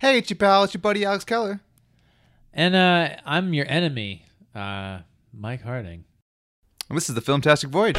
Hey, it's your pal. It's your buddy Alex Keller. And I'm your enemy, Mike Harding. And this is the Filmtastic Voyage.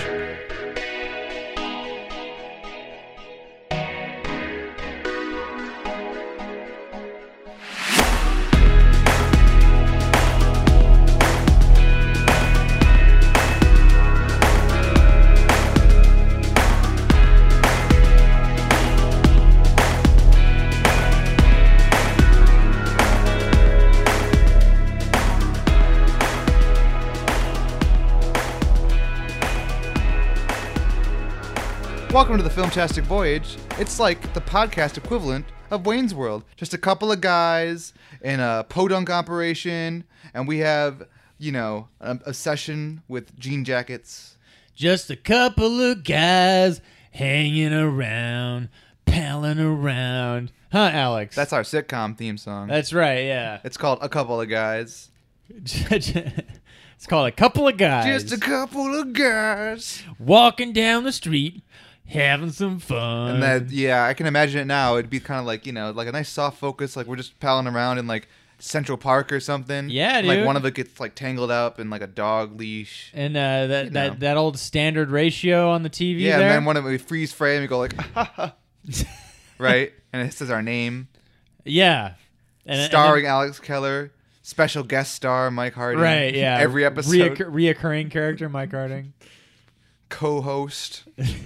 Welcome to the Filmtastic Voyage. It's like the podcast equivalent of Wayne's World. Just a couple of guys in a podunk operation, and we have, a session with jean jackets. Just a couple of guys hanging around, palling around. Huh, Alex? That's our sitcom theme song. That's right, yeah. It's called A Couple of Guys. It's called A Couple of Guys. Just a couple of guys. Walking down the street, having some fun. And that, yeah, I can imagine it now. It'd be kind of like, like a nice soft focus, like we're just palling around in like Central Park or something. Yeah, dude. Like one of it gets like tangled up in like a dog leash. And that old standard ratio on the TV yeah, there. and then one of it we freeze frame and go like, right? And it says our name. Yeah. Starring Alex Keller, special guest star Mike Harding. Right, yeah. Every episode. Reoccurring character Mike Harding. Co-host.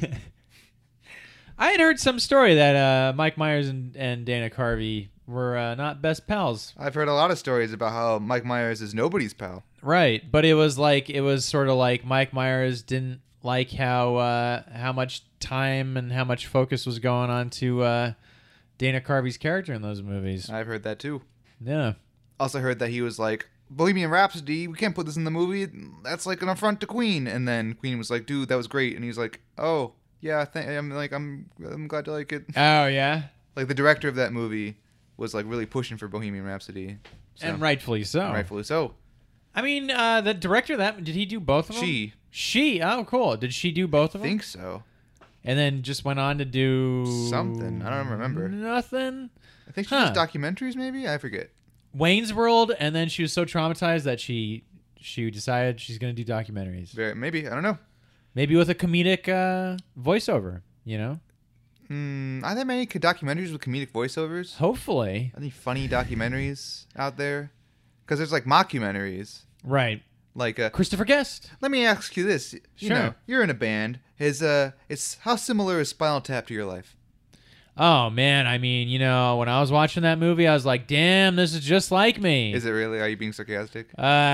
I had heard some story that Mike Myers and Dana Carvey were not best pals. I've heard a lot of stories about how Mike Myers is nobody's pal. Right, but it was sort of like Mike Myers didn't like how much time and how much focus was going on to Dana Carvey's character in those movies. I've heard that too. Yeah. Also heard that he was like, Bohemian Rhapsody, we can't put this in the movie. That's like an affront to Queen. And then Queen was like, dude, that was great. And he was like, oh. Yeah, I'm glad to like it. Oh, yeah? Like, the director of that movie was, like, really pushing for Bohemian Rhapsody. So. And rightfully so. Rightfully so. I mean, the director of that, did he do both of them? She? Oh, cool. Did she do both of them? I think so. And then just went on to do... something. I don't remember. Nothing? I think she does documentaries, maybe? I forget. Wayne's World, and then she was so traumatized that she decided she's going to do documentaries. Maybe. I don't know. Maybe with a comedic voiceover, Are there many documentaries with comedic voiceovers? Hopefully. Any funny documentaries out there? Because there's, like, mockumentaries. Right. Like Christopher Guest. Let me ask you this. Sure. You're in a band. It's how similar is Spinal Tap to your life? Oh, man. I mean, when I was watching that movie, I was like, damn, this is just like me. Is it really? Are you being sarcastic?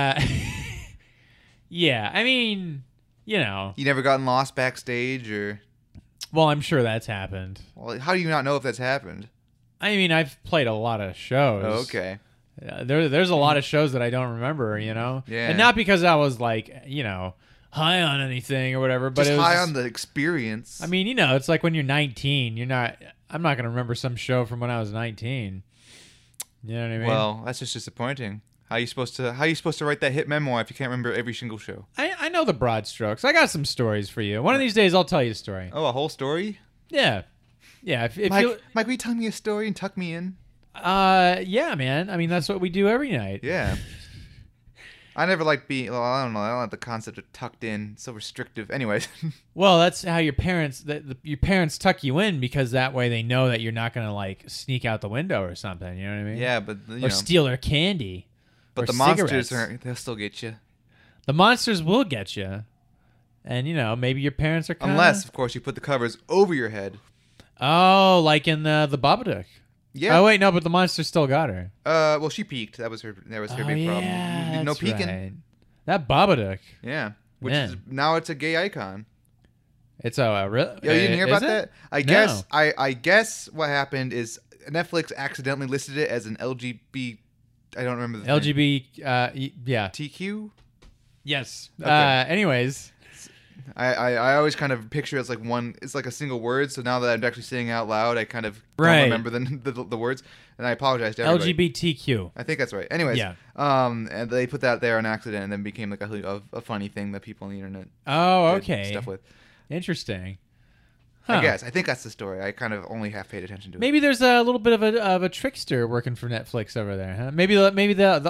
Yeah. I mean... You never gotten lost backstage, or? Well, I'm sure that's happened. Well, how do you not know if that's happened? I mean, I've played a lot of shows. Oh, okay. There's a lot of shows that I don't remember, Yeah. And not because I was like, high on anything or whatever, but just it was high on the experience. I mean, it's like when you're 19, I'm not going to remember some show from when I was 19. You know what I mean? Well, that's just disappointing. How are you supposed to write that hit memoir if you can't remember every single show? I know the broad strokes. I got some stories for you. One of these days, I'll tell you a story. Oh, a whole story? Yeah. Yeah. If Mike, will you tell me a story and tuck me in? Yeah, man. I mean, that's what we do every night. Yeah. I never liked being... Well, I don't know. I don't like the concept of tucked in. It's so restrictive. Anyways. Well, that's how your parents tuck you in, because that way they know that you're not going to, like, sneak out the window or something. You know what I mean? Yeah, but... Or steal their candy. But the cigarettes. monsters, they'll still get you. The monsters will get you. And, maybe your parents are kind of... Unless, of course, you put the covers over your head. Oh, like in the Babadook. Yeah. Oh, wait, no, but the monster still got her. Well, she peeked. That was her big problem. No peeking. Right. That Babadook. Yeah. Which is... Now it's a gay icon. It's a... Really? Yeah, you didn't hear about that? No. I guess what happened is Netflix accidentally listed it as an LGBT... I don't remember the LGBT, yeah. TQ? Yes. Okay. Anyways. I always kind of picture it as like it's like a single word, so now that I'm actually saying it out loud, I kind of right. don't remember the words, and I apologize to everybody. LGBTQ. I think that's right. Anyways, yeah. And they put that there on accident, and then became like a funny thing that people on the internet did stuff with. Interesting. Huh. I think that's the story. I kind of only half paid attention to it. Maybe there's a little bit of a trickster working for Netflix over there, huh? Maybe the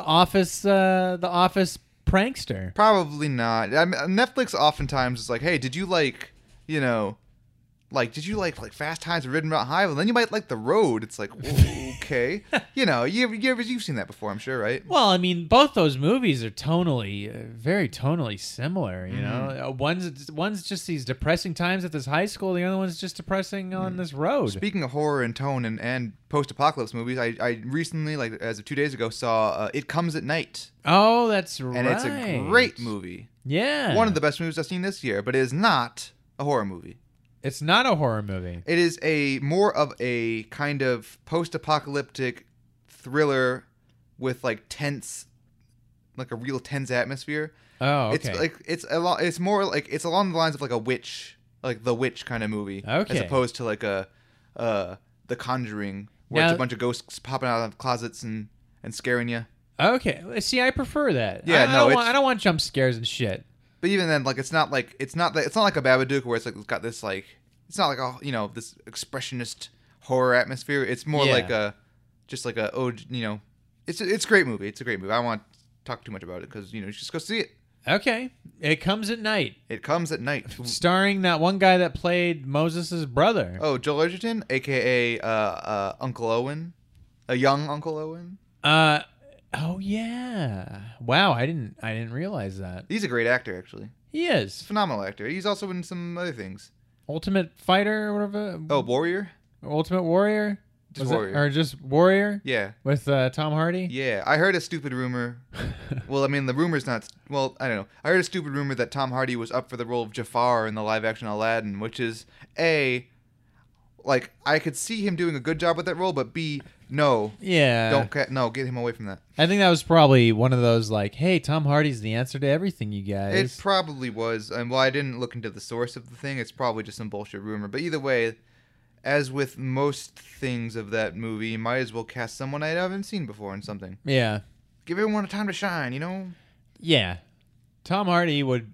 Office prankster. Probably not. I mean, Netflix oftentimes is like, hey, did you like, did you like Fast Times at Ridgemont High? Well, then you might like The Road. It's like, okay. You've seen that before, I'm sure, right? Well, I mean, both those movies are tonally, very tonally similar. You Mm-hmm. know, one's just these depressing times at this high school. The other one's just depressing on this road. Speaking of horror and tone and post-apocalypse movies, I recently, like as of 2 days ago, saw It Comes at Night. Oh, that's right. And it's a great movie. Yeah, One of the best movies I've seen this year, but it is not a horror movie. It's not a horror movie. It is more of a kind of post-apocalyptic thriller with like a real tense atmosphere. Oh, okay. It's more like it's along the lines of like a witch, like The Witch kind of movie, Okay. as opposed to like The Conjuring, where Now- it's a bunch of ghosts popping out of closets and scaring you. Okay. See, I prefer that. Yeah, I don't want jump scares and shit. But even then, like it's not like a Babadook where it's got this like it's not like this expressionist horror atmosphere. It's more Yeah. like it's a great movie. It's a great movie. I don't want to talk too much about it because just go see it. Okay. It Comes at Night, It Comes at Night. starring that one guy that played Moses' brother. Oh, Joel Edgerton, aka Uncle Owen, a young Uncle Owen. Oh yeah. Wow, I didn't realize that. He's a great actor, actually. He is. Phenomenal actor. He's also in some other things. Ultimate Fighter or whatever. Oh, Warrior. Ultimate Warrior? Just Was it- Warrior. or just Warrior Yeah. with Tom Hardy? Yeah, I heard a stupid rumor. Well, I mean, the rumor's not. Well, I don't know. I heard a stupid rumor that Tom Hardy was up for the role of Jafar in the live-action Aladdin, which is like I could see him doing a good job with that role, but B, no, Yeah. get him away from that. I think that was probably one of those like, hey, Tom Hardy's the answer to everything, you guys. It probably was, and well, I didn't look into the source of the thing. It's probably just some bullshit rumor. But either way, as with most things of that movie, you might as well cast someone I haven't seen before in something. Yeah. Give everyone a time to shine, Yeah. Tom Hardy would.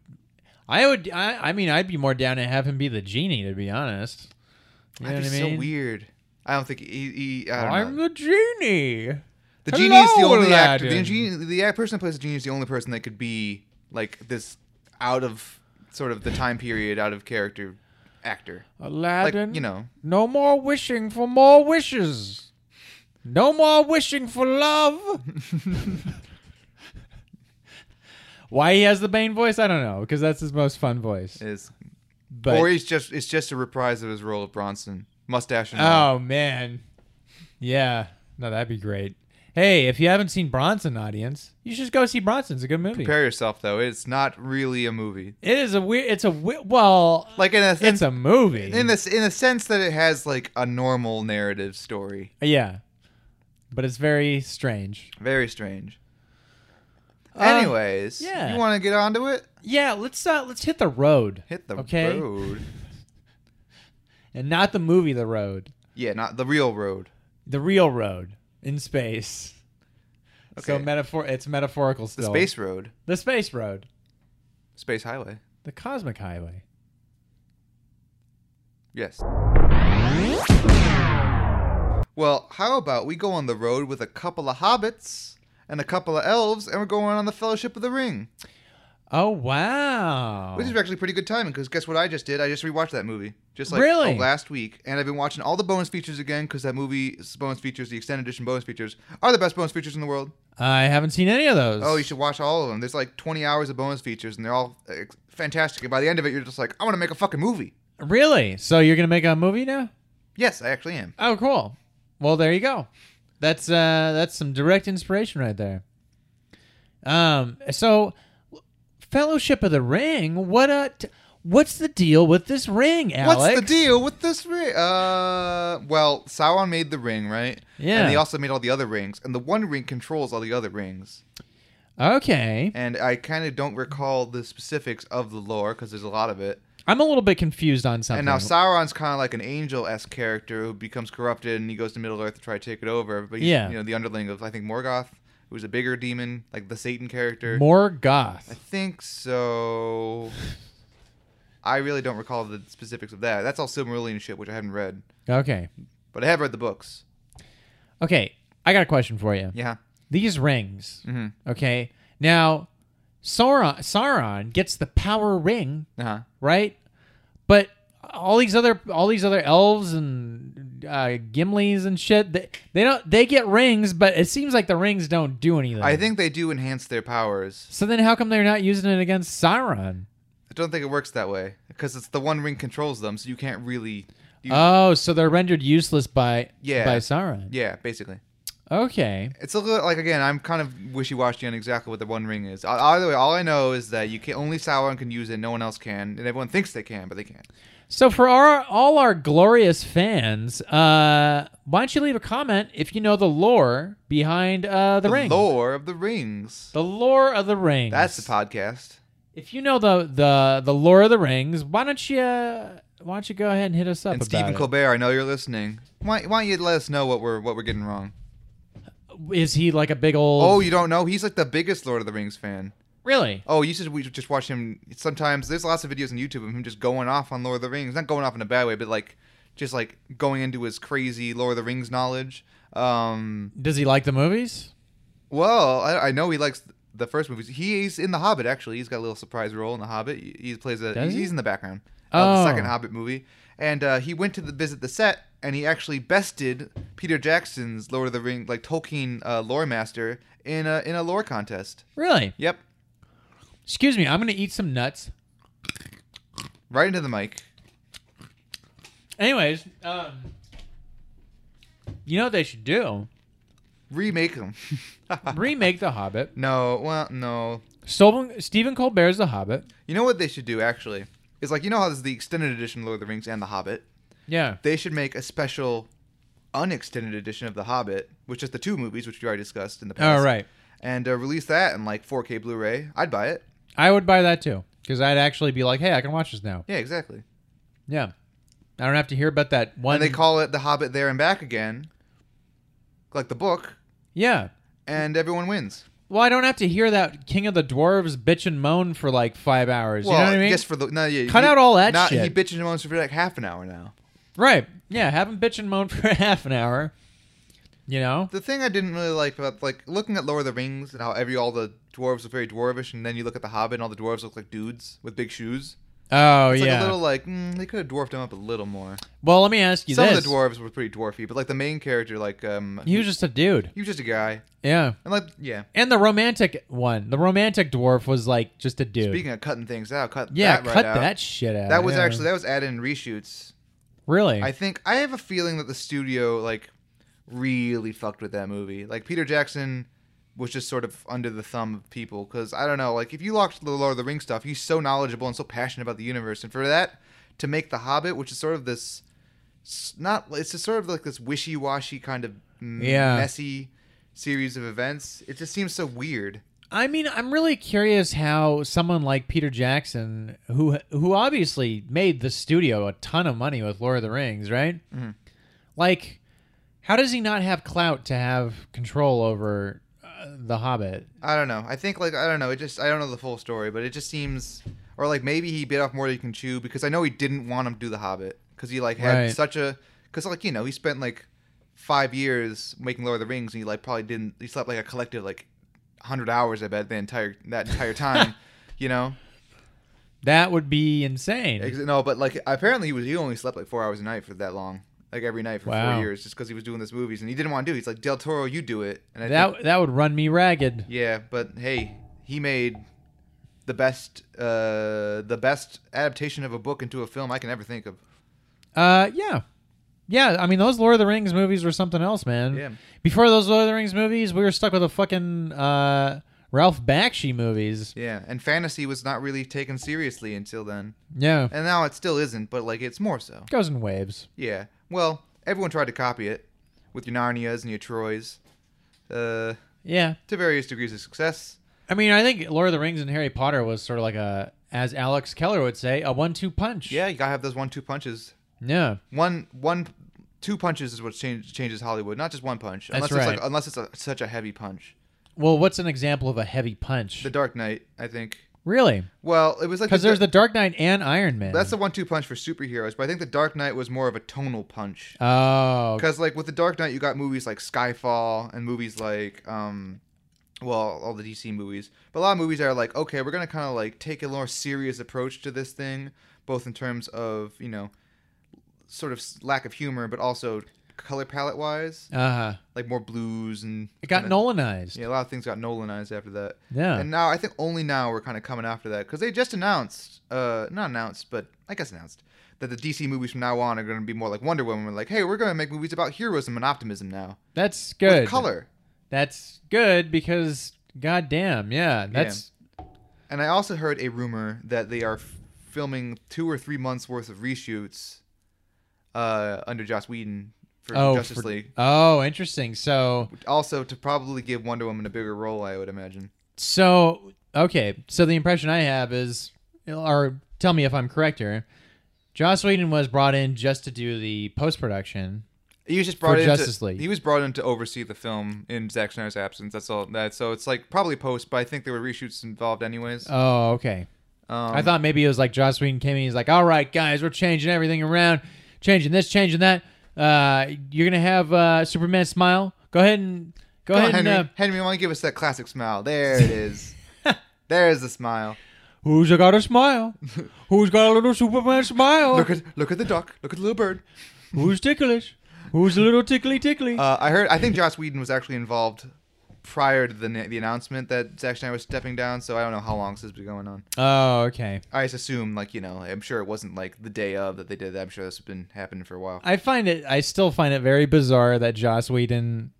I mean, I'd be more down to have him be the genie, to be honest. You know That'd be what I mean? so weird. I don't think he I don't I'm know. the genie. The genie is the Hello, only actor. Aladdin. The person that plays the genie is the only person that could be like this out of sort of the time period, out of character actor. Aladdin. Like, No more wishing for more wishes. No more wishing for love. Why he has the Bane voice, I don't know, because that's his most fun voice. But or it's just a reprise of his role of Bronson, mustache and all. oh man, yeah, no, that'd be great. Hey, if you haven't seen Bronson, audience, you should go see Bronson. It's a good movie. Prepare yourself though; it's not really a movie. It is a weird. It's a well, Like in a sense, it's a movie. in a sense that it has like a normal narrative story. Yeah, but it's very strange. Very strange. Anyways, yeah. you want to get onto it? Yeah, let's hit the road. Hit the Okay. road. And not the movie The Road. Yeah, not the real road. The real road in space. So Okay. it's metaphorical The still. space road. The space road. Space highway. The cosmic highway. Yes. Well, how about we go on the road with a couple of hobbits and a couple of elves, and we're going on the Fellowship of the Ring. Oh wow. Which is actually pretty good timing, because guess what I just did? I just rewatched that movie. Just like Really? last week. And I've been watching all the bonus features again, because that movie's bonus features, the extended edition bonus features, are the best bonus features in the world. I haven't seen any of those. Oh, you should watch all of them. There's like 20 hours of bonus features, and they're all fantastic. And by the end of it, you're just like, I want to make a fucking movie. Really? So you're gonna make a movie now? Yes, I actually am. Oh, cool. Well, there you go. That's some direct inspiration right there. So Fellowship of the Ring. What's the deal with this ring, Alex? What's the deal with this ring? Well, Sauron made the ring, right? Yeah. And he also made all the other rings, and the one ring controls all the other rings. Okay. And I kind of don't recall the specifics of the lore, because there's a lot of it. I'm a little bit confused on something. And now Sauron's kind of like an angel-esque character who becomes corrupted, and he goes to Middle-earth to try to take it over. But he's, Yeah. the underling of, I think, Morgoth, who's a bigger demon, like the Satan character. Morgoth. I think so. I really don't recall the specifics of that. That's all Silmarillion shit, which I haven't read, Okay. but I have read the books. Okay. I got a question for you. Yeah. These rings. Mm-hmm. Okay. Now, Sauron gets the power ring, Uh-huh. right? But all these other elves and Gimlis and shit, they get rings, but it seems like the rings don't do anything. I think they do enhance their powers. So then how come they're not using it against Sauron? I don't think it works that way because it's the One Ring controls them, so you can't really. Oh, so they're rendered useless by Yeah. Sauron. Yeah, basically. Okay. It's a little like, again, I'm kind of wishy-washy on exactly what the One Ring is. Either way, all I know is that only Sauron can use it, no one else can, and everyone thinks they can, but they can't. So for all our glorious fans, why don't you leave a comment if you know the lore behind the ring? The lore of the rings. The lore of the rings. That's the podcast. If you know the lore of the rings, why don't you go ahead and hit us up And about Stephen it? Colbert, I know you're listening. Why don't you let us know what we're getting wrong? Is he like a big old? Oh, you don't know? He's like the biggest Lord of the Rings fan. Really? Oh, we just watch him. Sometimes there's lots of videos on YouTube of him just going off on Lord of the Rings. Not going off in a bad way, but like just like going into his crazy Lord of the Rings knowledge. Does he like the movies? Well, I know he likes the first movies. He's in The Hobbit, actually. He's got a little surprise role in The Hobbit. He plays he's in the background of the second Hobbit movie. And he went to visit the set, and he actually bested Peter Jackson's Lord of the Rings, like Tolkien lore master, in a lore contest. Really? Yep. Excuse me, I'm gonna eat some nuts. Right into the mic. Anyways, you know what they should do? Remake them. Remake The Hobbit. No. Stephen Colbert's The Hobbit. You know what they should do, actually? Is like, you know how there's the extended edition of Lord of the Rings and The Hobbit? Yeah. They should make a special unextended edition of The Hobbit, which is the two movies, which we already discussed in the past. Oh, right. And release that in like 4K Blu-ray. I'd buy it. I would buy that too, because I'd actually be like, hey, I can watch this now. Yeah, exactly. Yeah. I don't have to hear about that one. And they call it The Hobbit There and Back Again, like the book, Yeah. and everyone wins. Well, I don't have to hear that King of the Dwarves bitch and moan for like 5 hours. Well, you know what I mean? just for the Cut out all that shit. He bitches and moans for like half an hour now. Right. Yeah, have him bitch and moan for half an hour. You know? The thing I didn't really like about like looking at Lord of the Rings and how all the dwarves are very dwarvish, and then you look at the Hobbit and all the dwarves look like dudes with big shoes. Oh, It's like yeah. a little like they could have dwarfed him up a little more. Well, let me ask you Some this. of the dwarves were pretty dwarfy, but like the main character, like He was just a dude. he was just a guy, Yeah. and like yeah. And the romantic one. The romantic dwarf was like just a dude. Speaking of cutting things out, cut yeah, that right cut out. that shit out. That was yeah. actually added in reshoots. Really? I have a feeling that the studio like really fucked with that movie. Like Peter Jackson was just sort of under the thumb of people because I don't know. Like if you watch the Lord of the Rings stuff, he's so knowledgeable and so passionate about the universe, and for that to make The Hobbit, which is sort of this it's just sort of like this wishy-washy kind of messy series of events. It just seems so weird. I mean, I'm really curious how someone like Peter Jackson, who obviously made the studio a ton of money with Lord of the Rings, right? Mm-hmm. Like, how does he not have clout to have control over The Hobbit? I don't know. I think like I don't know. I don't know the full story, but it just seems, or like maybe he bit off more than he can chew because I know he didn't want him to do The Hobbit because he like had Right. such a because like he spent like 5 years making Lord of the Rings and he like probably didn't. He slept like a collective like 100 hours I bet that entire time, you know. That would be insane. No, but like apparently he only slept like 4 hours a night for that long. Like every night for Wow. 4 years, just because he was doing these movies and he didn't want to do it. He's like, Del Toro, you do it. And That would run me ragged. yeah, but hey, he made the best adaptation of a book into a film I can ever think of. Yeah. I mean, those Lord of the Rings movies were something else, man. Yeah. Before those Lord of the Rings movies, we were stuck with a fucking Ralph Bakshi movies. Yeah, and fantasy was not really taken seriously until then, Yeah. and now it still isn't, but like it's more so. Goes in waves. Yeah, well, everyone tried to copy it with your Narnias and your Troys, Yeah. to various degrees of success. I mean, I think Lord of the Rings and Harry Potter was sort of like as Alex Keller would say, a 1-2 punch. Yeah, you gotta have those 1-2 punches. Yeah. Two punches is what changes Hollywood, not just one punch. That's unless right. It's unless it's such a heavy punch. Well, what's an example of a heavy punch? The Dark Knight, I think. Really? Well, it was like Because there's the Dark Knight and Iron Man. that's the 1-2 punch for superheroes, but I think the Dark Knight was more of a tonal punch. Oh. Because like with the Dark Knight, you got movies like Skyfall and movies like all the DC movies, but a lot of movies are like, okay, we're gonna kind of like take a more serious approach to this thing, both in terms of sort of lack of humor, but also color palette wise, like more blues and It got Nolanized. Yeah, a lot of things got Nolanized after that. Yeah. And now I think only now we're kind of coming after that because they just announced, not announced, but I guess announced that the DC movies from now on are going to be more like Wonder Woman. We're like, hey, we're going to make movies about heroism and optimism now. That's good. With color. That's good because, goddamn, yeah, that's. Yeah. And I also heard a rumor that they are filming 2 or 3 months worth of reshoots under Joss Whedon for Justice League. Oh, interesting. So also to probably give Wonder Woman a bigger role, I would imagine. So okay, so the impression I have is, or tell me if I'm correct here, Joss Whedon was brought in just to do the post production. He was just brought in Justice League. He was brought in to oversee the film in Zack Snyder's absence. That's all. So it's like probably post, but I think there were reshoots involved anyways. Oh, okay. I thought maybe it was like Joss Whedon came in. He's like, "All right, guys, we're changing everything around, changing this, changing that. You're gonna have Superman smile. Go ahead, Henry. and Henry, why don't you give us that classic smile? There it is. There's the smile. Who's got a smile? Who's got a little Superman smile? Look at the duck. Look at the little bird. Who's ticklish? Who's a little tickly? I think Joss Whedon was actually involved prior to the announcement that Zack Snyder was stepping down, so I don't know how long this has been going on. Oh, okay. I just assume, I'm sure it wasn't like the day of that they did that. I'm sure this has been happening for a while. I still find it very bizarre that Joss Whedon,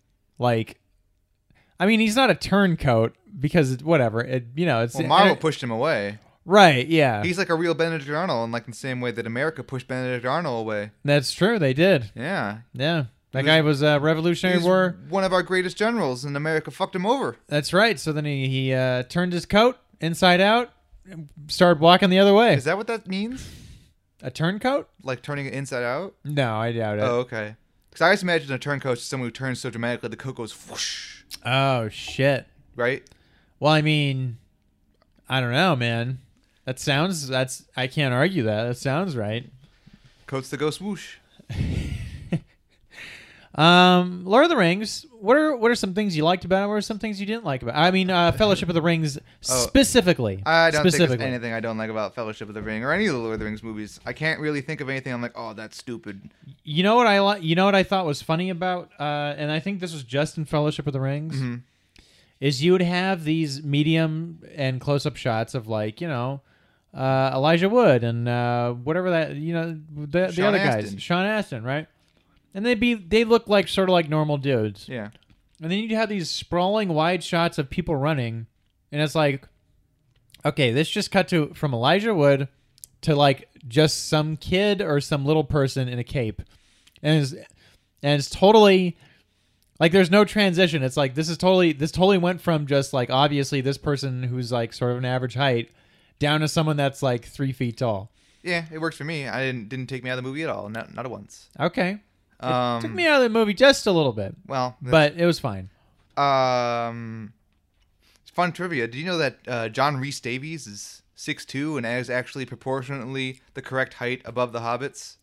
he's not a turncoat because whatever. It's Marvel pushed him away. Right, yeah. He's like a real Benedict Arnold, and like in the same way that America pushed Benedict Arnold away. That's true, they did. Yeah. Yeah. That guy was a Revolutionary War. One of our greatest generals, and America fucked him over. That's right. So then he turned his coat inside out and started walking the other way. Is that what that means? A turncoat? Like turning it inside out? No, I doubt it. Oh, okay. Because I just imagine a turncoat is someone who turns so dramatically the coat goes whoosh. Oh, shit. Right? Well, I don't know, man. I can't argue that. That sounds right. Coats that go swoosh. Lord of the Rings. What are some things you liked about it? What are some things you didn't like about it? Fellowship of the Rings specifically. I don't think there's anything I don't like about Fellowship of the Ring or any of the Lord of the Rings movies. I can't really think of anything I'm like, oh, that's stupid. You know what I like? You know what I thought was funny about? And I think this was just in Fellowship of the Rings. Mm-hmm. Is you would have these medium and close-up shots of Elijah Wood and whatever that the other guys, Sean Astin, right? And they look like sort of like normal dudes. Yeah. And then you'd have these sprawling wide shots of people running, and it's like, okay, this just cut from Elijah Wood to just some kid or some little person in a cape, and it's totally there's no transition. It's like this totally went from just obviously this person who's sort of an average height down to someone that's 3 feet tall. Yeah, it works for me. I didn't take me out of the movie at all, not once. Okay. It took me out of the movie just a little bit. Well, but it was fine. Fun trivia. Did you know that John Rhys Davies is 6'2" and is actually proportionately the correct height above the hobbits?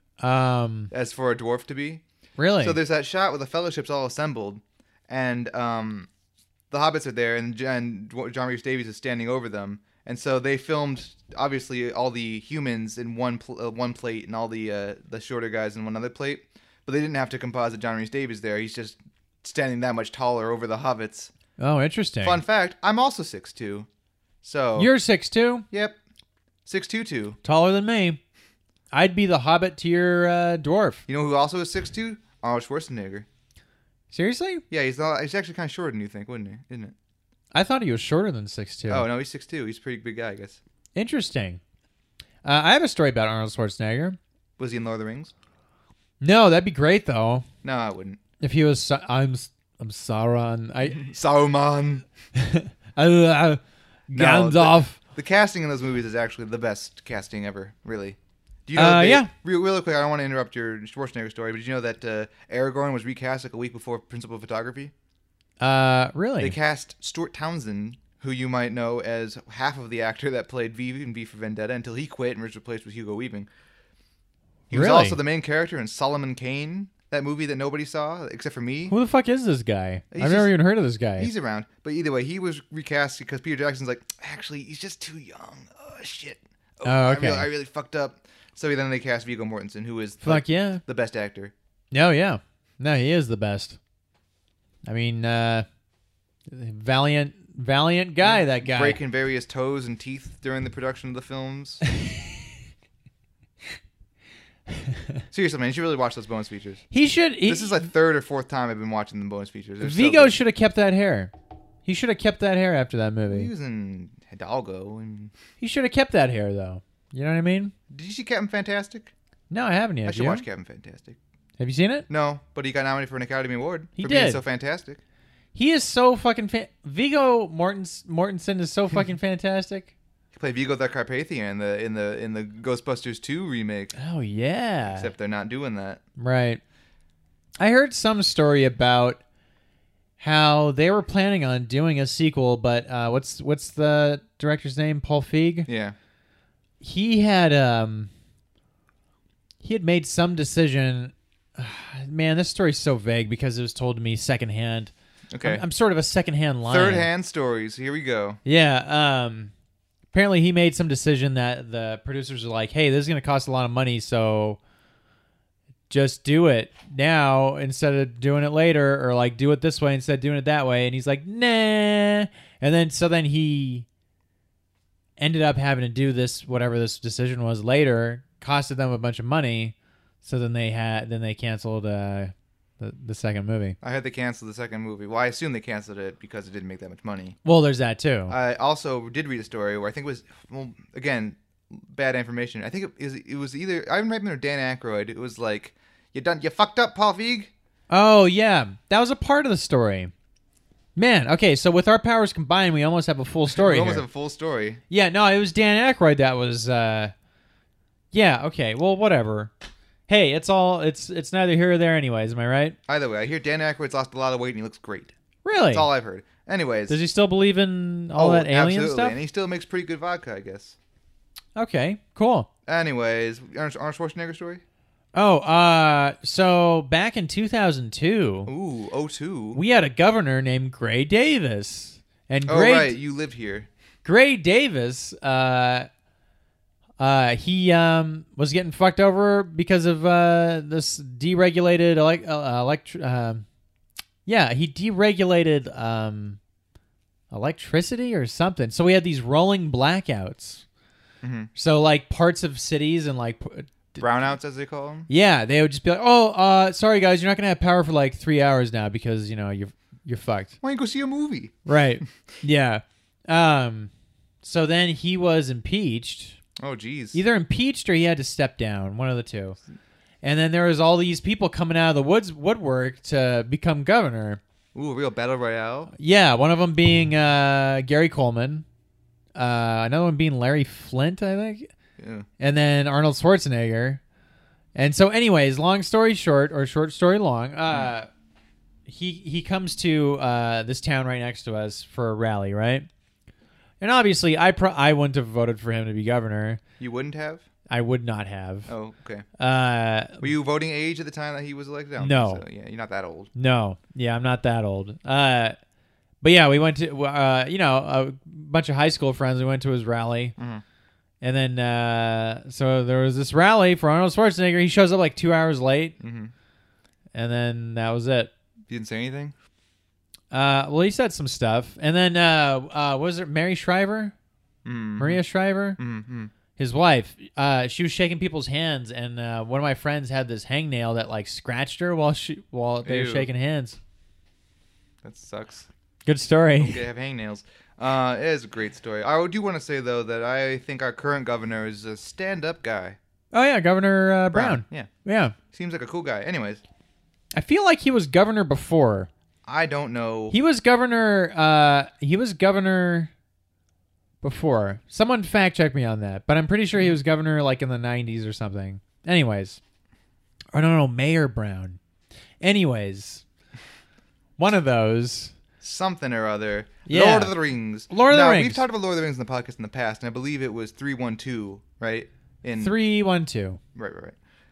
As for a dwarf to be. Really? So there's that shot where the fellowship's all assembled, and the hobbits are there, and John Rhys Davies is standing over them. And so they filmed, obviously, all the humans in one plate and all the shorter guys in one other plate. But they didn't have to composite John Rhys Davies there. He's just standing that much taller over the hobbits. Oh, interesting. Fun fact, I'm also 6'2". So you're 6'2"? Yep. 6'2". Taller than me. I'd be the hobbit to your dwarf. You know who also is 6'2"? Arnold Schwarzenegger. Seriously? Yeah, he's actually kind of shorter than you think, wouldn't he? Isn't it? I thought he was shorter than 6'2". Oh, no, he's 6'2". He's a pretty big guy, I guess. Interesting. I have a story about Arnold Schwarzenegger. Was he in Lord of the Rings? No, that'd be great, though. No, I wouldn't. If he was... I'm Sauron. Saruman. Gandalf. No, the casting in those movies is actually the best casting ever, really. Do you know yeah. Really quick, I don't want to interrupt your Schwarzenegger story, but did you know that Aragorn was recast a week before principal photography? Really? They cast Stuart Townsend who you might know as half of the actor that played V in V for Vendetta until he quit and was replaced with Hugo Weaving. He was Really? also the main character in Solomon Kane, that movie that nobody saw except for me. Who the fuck is this guy? He's I've never just- even heard of this guy. He's around, but either way, he was recast because Peter Jackson's like, actually, he's just too young. Oh shit. Oh, okay. I really fucked up. So then they cast Viggo Mortensen, who is Fuck yeah. the best actor. Oh yeah. No, he is the best. I mean, valiant guy. That guy. Breaking various toes and teeth during the production of the films. Seriously, man, you should really watch those bonus features. He should. This is like third or fourth time I've been watching the bonus features. They're so Vigo good. should have kept that hair. He should have kept that hair after that He movie. was in Hidalgo. And... He should have kept that hair though. You know what I mean? Did you see Captain Fantastic? No, I haven't yet. I should You? watch Captain Fantastic. Have you seen it? No, but he got nominated for an Academy Award He for being did. so fantastic. He is so fucking. Viggo Mortensen is so fucking fantastic. He played Vigo the Carpathian in the Ghostbusters 2 remake. Oh yeah. Except they're not doing that. Right. I heard some story about how they were planning on doing a sequel, but what's the director's name? Paul Feig. Yeah. He had made some decision. Man, this story's so vague because it was told to me secondhand. Okay. I'm sort of a secondhand lion. Third-hand stories. Here we go. Yeah. Apparently, he made some decision that the producers are like, "Hey, this is going to cost a lot of money, so just do it now instead of doing it later, or like do it this way instead of doing it that way." And he's like, "Nah." And then he ended up having to do this, whatever this decision was later, costed them a bunch of money. So then they canceled the second movie. I heard they canceled the second movie. Well, I assume they canceled it because it didn't make that much money. Well, there's that too. I also did read a story where I think it was, well, again, bad information. I think it was either Ivan Reitman or Dan Aykroyd. It was like, you fucked up, Paul Feig. Oh yeah, that was a part of the story. Man, okay, so with our powers combined, we almost have a full story We almost here. have a full story. Yeah, no, it was Dan Aykroyd that was. Yeah, okay, well, whatever. Hey, it's neither here or there, anyways. Am I right? Either way, I hear Dan Aykroyd's lost a lot of weight and he looks great. Really? That's all I've heard. Anyways. Does he still believe in all that alien absolutely. stuff? And he still makes pretty good vodka, I guess. Okay, cool. Anyways, Arnold Schwarzenegger story? Oh, so back in 2002, Ooh, 02. we had a governor named Gray Davis, and Oh, right, you lived here. Gray Davis, he was getting fucked over because of this deregulated he deregulated electricity or something. So we had these rolling blackouts. Mm-hmm. So like parts of cities and like Brownouts, as they call them. yeah, they would just be like, "Oh, sorry guys, you're not gonna have power for like 3 hours now because you're fucked." Why don't you go see a movie? Right? Yeah. So then he was impeached. Oh, geez. Either impeached or he had to step down, one of the two. And then there was all these people coming out of the woodwork to become governor. Ooh, a real battle royale. Yeah, one of them being Gary Coleman, another one being Larry Flint, I think, Yeah. and then Arnold Schwarzenegger. And so, anyways, long story short, or short story long, he comes to this town right next to us for a rally, right? And obviously, I wouldn't have voted for him to be governor. You wouldn't have? I would not have. Oh, okay. Were you voting age at the time that he was elected? I don't No. think so. Yeah, you're not that old. No. Yeah, I'm not that old. But yeah, we went to, a bunch of high school friends. We went to his rally. Mhm. And then, so there was this rally for Arnold Schwarzenegger. He shows up like 2 hours late. Mm-hmm. And then that was it. You didn't say anything? Well, he said some stuff. And then, was it Mary Shriver? Mm-hmm. Maria Shriver? Mm-hmm. His wife, she was shaking people's hands, and one of my friends had this hangnail that like scratched her while they were Ew. shaking hands. That sucks. Good story. Okay, have hangnails. It is a great story. I do want to say, though, that I think our current governor is a stand-up guy. Oh yeah, Governor Brown. Yeah. Yeah, Seems like a cool guy. Anyways, I feel like he was governor before. I don't know. He was governor. Before. Someone fact check me on that, but I'm pretty sure he was governor like in the 90s or something. Anyways, or no, Mayor Brown. Anyways, one of those. something or other. Yeah. Lord of the Rings. Lord of the Rings. We've talked about Lord of the Rings in the podcast in the past, and I believe it was 312, right? 312. Right.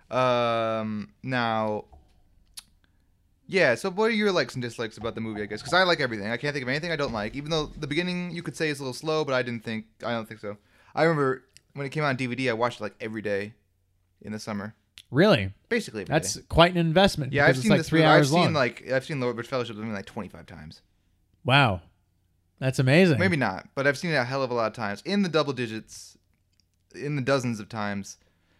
Now, yeah. So, what are your likes and dislikes about the movie? I guess because I like everything. I can't think of anything I don't like. Even though the beginning you could say is a little slow, but I don't think so. I remember when it came out on DVD, I watched it like every day in the summer. Really? Basically, every That's day. quite an investment. Yeah, I've because seen it's like this 3 movie. hours long. I've seen Lord of the Fellowship movie like 25 times. Wow, that's amazing. Maybe not, but I've seen it a hell of a lot of times in the double digits, in the dozens of times.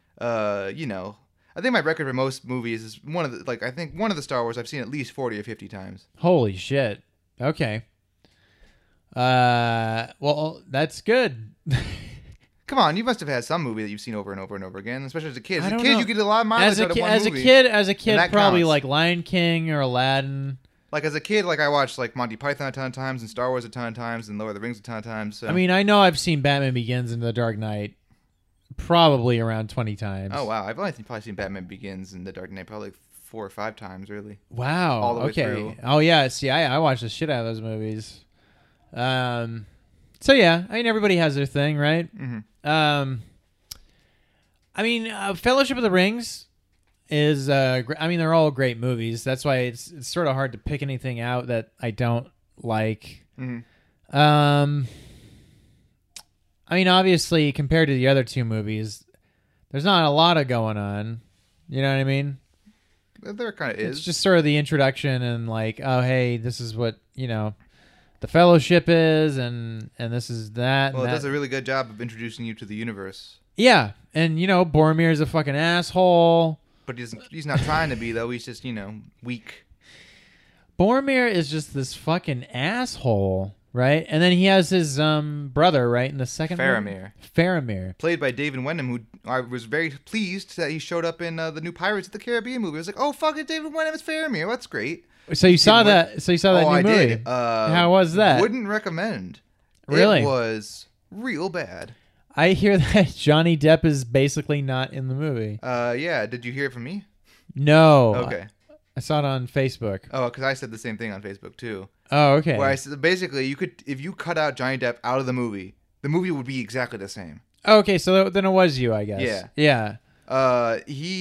I think my record for most movies is one of the Star Wars I've seen at least 40 or 50 times. Holy shit. Okay. Well, that's good. Come on, you must have had some movie that you've seen over and over and over again, especially as a kid. I As a don't kid, know. you get a lot of mileage As a out of kid, one as a movie. kid, that probably counts. like Lion King or Aladdin. Like as a kid, like I watched like Monty Python a ton of times and Star Wars a ton of times and Lord of the Rings a ton of times. So. I mean, I know I've seen Batman Begins and The Dark Knight probably around 20 times. Oh wow, I've only probably seen Batman Begins and The Dark Knight probably 4 or 5 times, really. Wow. All the way okay. through. Oh yeah. See, I watched the shit out of those movies. So yeah, I mean, everybody has their thing, right? Mm-hmm. I mean, Fellowship of the Rings is. I mean, they're all great movies. That's why it's sort of hard to pick anything out that I don't like. Mm-hmm. I mean, obviously, compared to the other two movies, there's not a lot of going on. You know what I mean? There kind of is. It's just sort of the introduction and like, oh, hey, this is what, the Fellowship is, and this is that. Well, and it that. does a really good job of introducing you to the universe. Yeah, and Boromir is a fucking asshole. But he's not trying to be, though. He's just, weak. Boromir is just this fucking asshole, right? And then he has his brother, right, in the second Faramir. Faramir. Played by David Wenham, who I was very pleased that he showed up in the new Pirates of the Caribbean movie. I was like, oh, fuck it, David Wenham, it's Faramir. That's great. So you saw that? So you saw that new I movie? did. How was that? Wouldn't recommend. Really? It was real bad. I hear that Johnny Depp is basically not in the movie. Yeah. Did you hear it from me? No. Okay. I saw it on Facebook. Oh, because I said the same thing on Facebook too. Oh, okay. Where I said basically if you cut out Johnny Depp out of the movie would be exactly the same. Okay, so then it was you, I guess. Yeah. Yeah.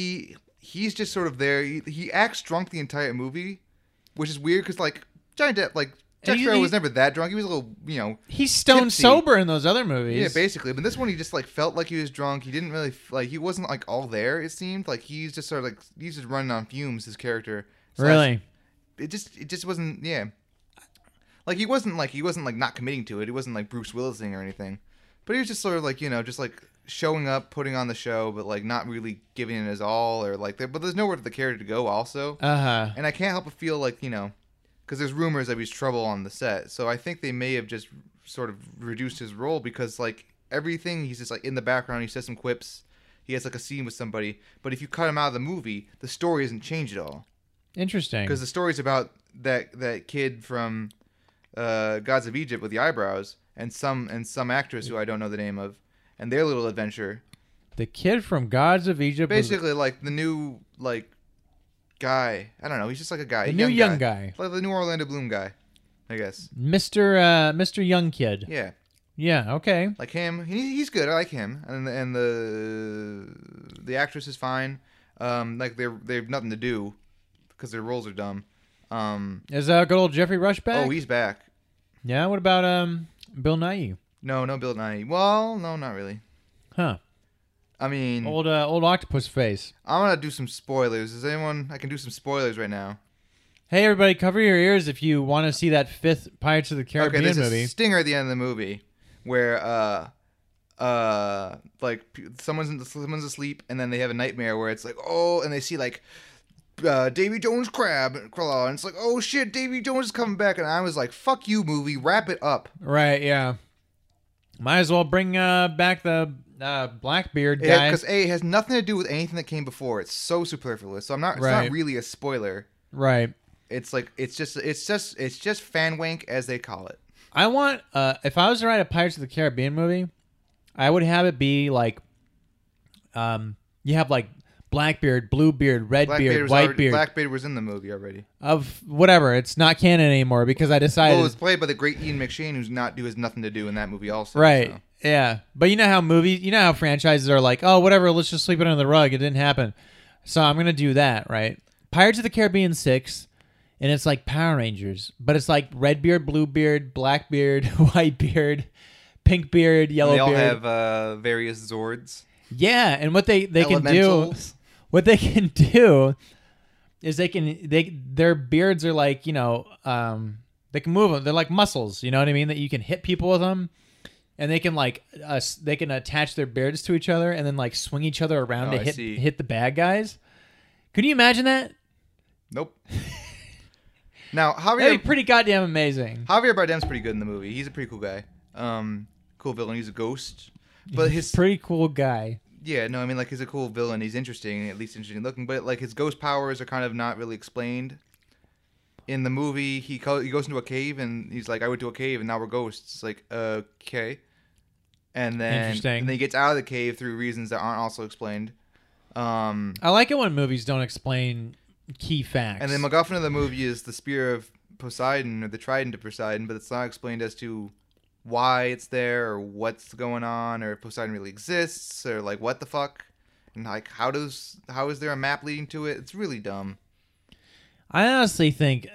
He's just sort of there. He acts drunk the entire movie, which is weird because like Johnny Depp, like Jack Sparrow was never that drunk. He was a little, he's stone tipsy. sober in those other movies. Yeah, basically. But this one, he just like felt like he was drunk. He didn't really he wasn't like all there. It seemed like he's just sort of like he's just running on fumes. His character. Really. It just wasn't. Yeah. Like he wasn't like not committing to it. He wasn't like Bruce Willising or anything. But he was just sort of like just like showing up, putting on the show, but like not really giving it his all or like. But there's nowhere for the character to go. Also. And I can't help but feel like because there's rumors that he's trouble on the set. So I think they may have just sort of reduced his role because like everything he's just like in the background. He says some quips. He has like a scene with somebody. But if you cut him out of the movie, the story isn't changed at all. Interesting. Because the story's about that kid from Gods of Egypt with the eyebrows and some actress who I don't know the name of and their little adventure. The kid from Gods of Egypt. Basically, like the new like guy. I don't know. He's just like a guy. The new young guy. Like the new Orlando Bloom guy, I guess. Mr. Young Kid. Yeah. Yeah. Okay. Like him. He's good. I like him. And the actress is fine. Like they've nothing to do because their roles are dumb. Is good old Jeffrey Rush back? Oh, he's back. Yeah. What about Bill Nighy? No Bill Nighy. Well, no, not really. Huh. I mean, Old octopus face. I'm gonna do some spoilers. Is anyone? I can do some spoilers right now. Hey, everybody, cover your ears if you want to see that 5th Pirates of the Caribbean there's movie. a stinger at the end of the movie where like someone's asleep and then they have a nightmare where it's like and they see like Davy Jones Claw and it's like oh shit Davy Jones is coming back and I was like fuck you movie, wrap it up. Right? Yeah. Might as well bring back the Blackbeard guy. Because it has nothing to do with anything that came before. It's so superfluous. So it's not really a spoiler. Right. It's like it's just fan wank as they call it. I want if I was to write a Pirates of the Caribbean movie, I would have it be like you have like Blackbeard, Bluebeard, Redbeard, Whitebeard. Blackbeard was in the movie already. Of whatever. It's not canon anymore because I decided. Well, it was played by the great Ian McShane, who has nothing to do in that movie also. Right. So. Yeah. But you know how franchises are like, oh, whatever, let's just sweep it under the rug. It didn't happen. So I'm going to do that, right? Pirates of the Caribbean 6, and it's like Power Rangers, but it's like Redbeard, Bluebeard, Blackbeard, Whitebeard, Pinkbeard, Yellowbeard. They all have various Zords. Yeah, and what they can do, what they can do is their beards are like, they can move them. They're like muscles, you know what I mean? That you can hit people with them, and they can they can attach their beards to each other and then like swing each other around to hit the bad guys. Could you imagine that? Nope. Now, that'd be pretty goddamn amazing. Javier Bardem's pretty good in the movie. He's a pretty cool guy. Cool villain. He's a ghost. But he's a pretty cool guy. Yeah, no, I mean, like, he's a cool villain. He's interesting, at least interesting looking. But, like, his ghost powers are kind of not really explained. In the movie, he goes into a cave, and he's like, I went to a cave, and now we're ghosts. It's like, okay. And then he gets out of the cave through reasons that aren't also explained. I like it when movies don't explain key facts. And the MacGuffin of the movie is the spear of Poseidon, or the trident of Poseidon, but it's not explained as to why it's there, or what's going on, or if Poseidon really exists, or like what the fuck, and like how is there a map leading to it? It's really dumb. I honestly think,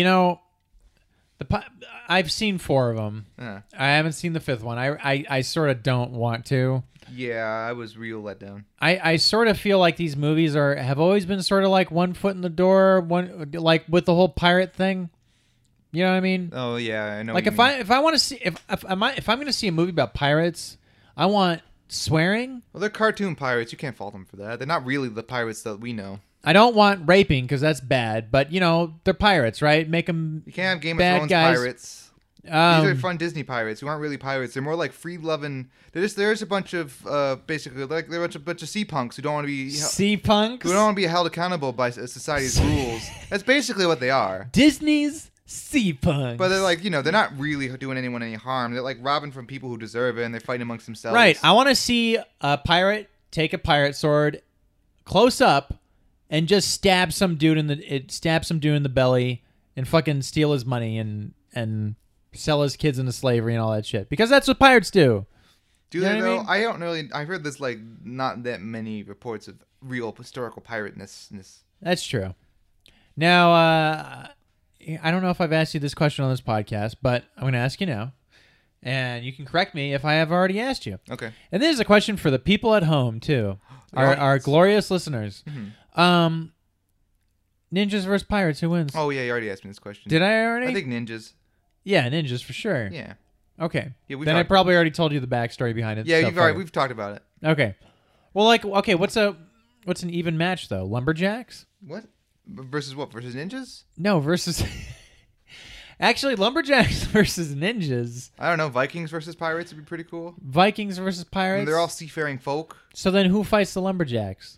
I've seen 4 of them. Yeah. I haven't seen the 5th one. I sort of don't want to. Yeah, I was real let down. I sort of feel like these movies have always been sort of like one foot in the door, one like with the whole pirate thing. You know what I mean? Oh yeah, I know. Like if I want to see if I'm going to see a movie about pirates, I want swearing. Well, they're cartoon pirates. You can't fault them for that. They're not really the pirates that we know. I don't want raping because that's bad. But they're pirates, right? Make them. You can't have Game of bad Thrones guys. pirates. These are fun Disney pirates who aren't really pirates. They're more like free-loving. There's a bunch of basically like they're a bunch of sea punks who don't want to be sea punks who don't want to be held accountable by society's rules. That's basically what they are. Disney's sea punks. But they're like they're not really doing anyone any harm. They're like robbing from people who deserve it, and they're fighting amongst themselves. Right. I want to see a pirate take a pirate sword close up and just stab some dude in the belly and fucking steal his money and sell his kids into slavery and all that shit. Because that's what pirates do. Do they though? I don't really. I've heard there's like not that many reports of real historical pirateness. That's true. Now, I don't know if I've asked you this question on this podcast, but I'm going to ask you now. And you can correct me if I have already asked you. Okay. And this is a question for the people at home, too. Our glorious listeners. Mm-hmm. Ninjas versus pirates, who wins? Oh, yeah, you already asked me this question. Did I already? I think ninjas. Yeah, ninjas for sure. Yeah. Okay. Yeah, then I probably already told you the backstory behind it. Yeah, we've talked about it. Okay. Well, what's an even match, though? Lumberjacks? What? Versus what? Versus ninjas? No, versus... Actually, lumberjacks versus ninjas. I don't know. Vikings versus pirates would be pretty cool. Vikings versus pirates? I mean, they're all seafaring folk. So then who fights the lumberjacks?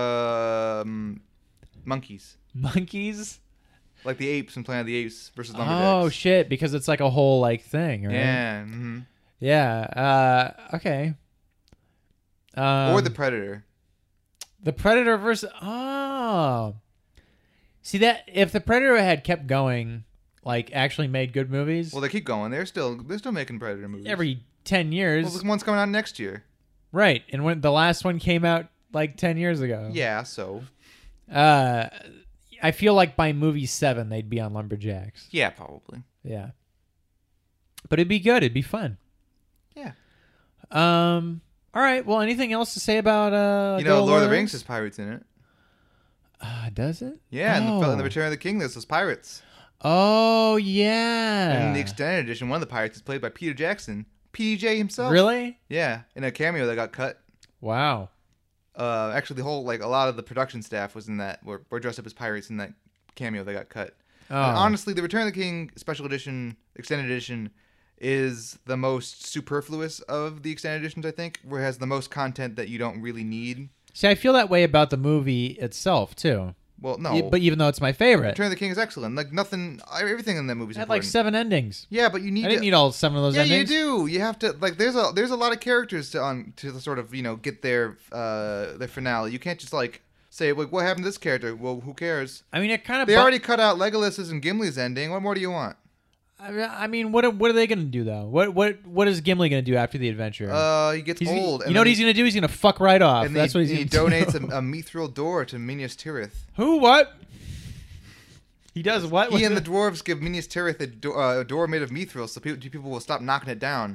Monkeys. Monkeys? Like the apes in Planet of the Apes versus lumberjacks. Oh, shit. Because it's like a whole like thing, right? Yeah. Mm-hmm. Yeah. Okay. Or the Predator. The Predator versus... Oh. See, that if the Predator had kept going... Like actually made good movies. Well, they keep going. They're still making Predator movies every 10 years. Well, one's coming out next year. Right, and when the last one came out like 10 years ago. Yeah, so. I feel like by movie 7 they'd be on lumberjacks. Yeah, probably. Yeah. But it'd be good. It'd be fun. Yeah. All right. Well, anything else to say about Lord of the Rings has pirates in it. Does it? Yeah, in the Return of the King, there's those pirates. Oh, yeah. And in the extended edition, one of the pirates is played by Peter Jackson. PJ himself. Really? Yeah, in a cameo that got cut. Wow. Actually, the whole, a lot of the production staff was in that, were dressed up as pirates in that cameo that got cut. Oh. And honestly, the Return of the King special edition, extended edition, is the most superfluous of the extended editions, I think, where it has the most content that you don't really need. See, I feel that way about the movie itself, too. Well, no. But even though it's my favorite. Return of the King is excellent. Like, everything in that movie is It had important. like 7 endings. Yeah, but you need I didn't need all 7 of those endings. Yeah, you do. You have to, there's a lot of characters to sort of, get their finale. You can't just, say, like, what happened to this character? Well, who cares? I mean, it kind of. They already cut out Legolas's and Gimli's ending. What more do you want? I mean, what are they going to do though? What is Gimli going to do after the adventure? He gets old. You know what he's going to do? He's going to fuck right off. And That's what he's he going to do. donates a mithril door to Minas Tirith. Who? What? He does what? He and the dwarves give Minas Tirith a door made of mithril, so people will stop knocking it down.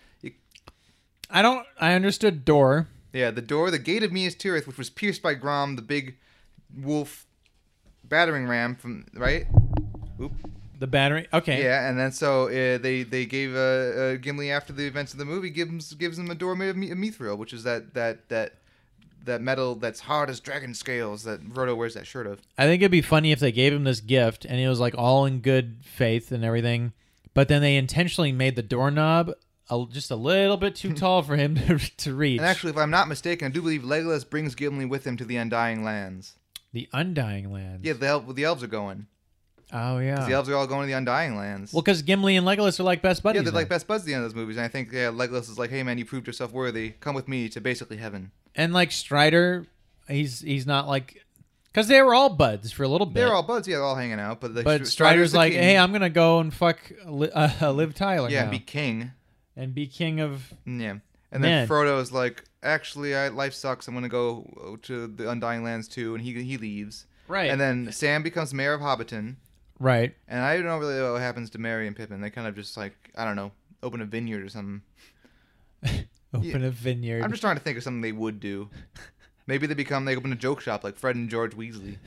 I understood door. Yeah, the gate of Minas Tirith, which was pierced by Grom, the big wolf battering ram from right. Oop. The battery. Okay. Yeah, and then so they gave Gimli after the events of the movie gives him a door made of mithril, which is that metal that's hard as dragon scales that Frodo wears that shirt of. I think it'd be funny if they gave him this gift and it was like all in good faith and everything, but then they intentionally made the doorknob just a little bit too tall for him to reach. And actually, if I'm not mistaken, I do believe Legolas brings Gimli with him to the Undying Lands. The Undying Lands. Yeah, the elves are going. Oh yeah. 'Cause the elves are all going to the Undying Lands. Well, because Gimli and Legolas are like best buddies. Yeah, they're now. like best buds at the end of those movies, and I think Legolas is like, "Hey man, you proved yourself worthy. Come with me to basically heaven." And like Strider, he's not like, because they were all buds for a little bit. They're all buds, yeah, they're all hanging out. But Strider's the like, king. hey, I'm gonna go and fuck Liv Tyler. Yeah, now. be king. And be king of. Yeah, and Man. then Frodo's like, actually, life sucks. I'm gonna go to the Undying Lands too, and he leaves. Right. And then Sam becomes mayor of Hobbiton. Right. And I don't really know what happens to Merry and Pippin. They kind of just like, I don't know, open a vineyard or something. Open a vineyard. I'm just trying to think of something they would do. Maybe they open a joke shop like Fred and George Weasley.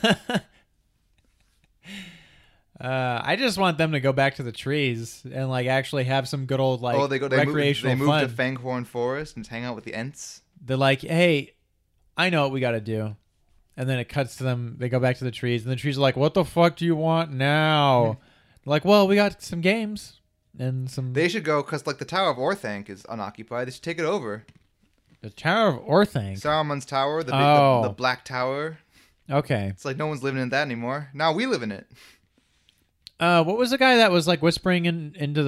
I just want them to go back to the trees and like actually have some good old like recreational move fun. to Fanghorn Forest and just hang out with the Ents. They're like, hey, I know what we got to do. And then it cuts to them. They go back to the trees, and the trees are like, "What the fuck do you want now?" Like, well, we got some games and some. They should go because like the Tower of Orthanc is unoccupied. They should take it over. The Tower of Orthanc. Saruman's Tower, the Black Tower. Okay. It's like no one's living in that anymore. Now we live in it. What was the guy that was like whispering into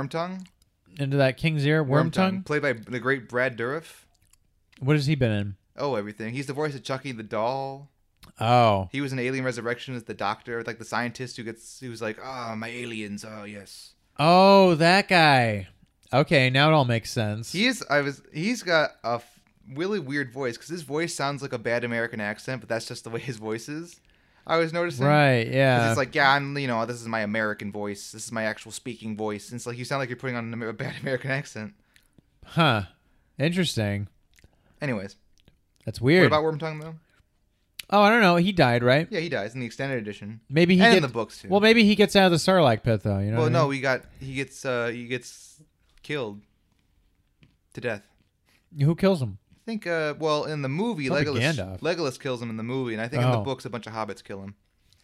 that king's ear? Wormtongue? Played by the great Brad Dourif. What has he been in? Oh, everything. He's the voice of Chucky the doll. Oh. He was in Alien Resurrection as the doctor, like the scientist who was like, my aliens, oh yes. Oh, that guy. Okay, now it all makes sense. He's got a really weird voice because his voice sounds like a bad American accent, but that's just the way his voice is. I was noticing. Right, yeah. It's like, yeah, this is my American voice. This is my actual speaking voice. And it's like you sound like you're putting on a bad American accent. Huh. Interesting. Anyways. That's weird. What about Wormtongue, though? Oh, I don't know. He died, right? Yeah, he dies in the extended edition. Maybe he and gets, in the books too. Well, maybe he gets out of the Sarlacc pit, though. You know. Well, no, he gets killed to death. Who kills him? I think. Well, in the movie, Legolas kills him in the movie, and I think in the books, a bunch of hobbits kill him.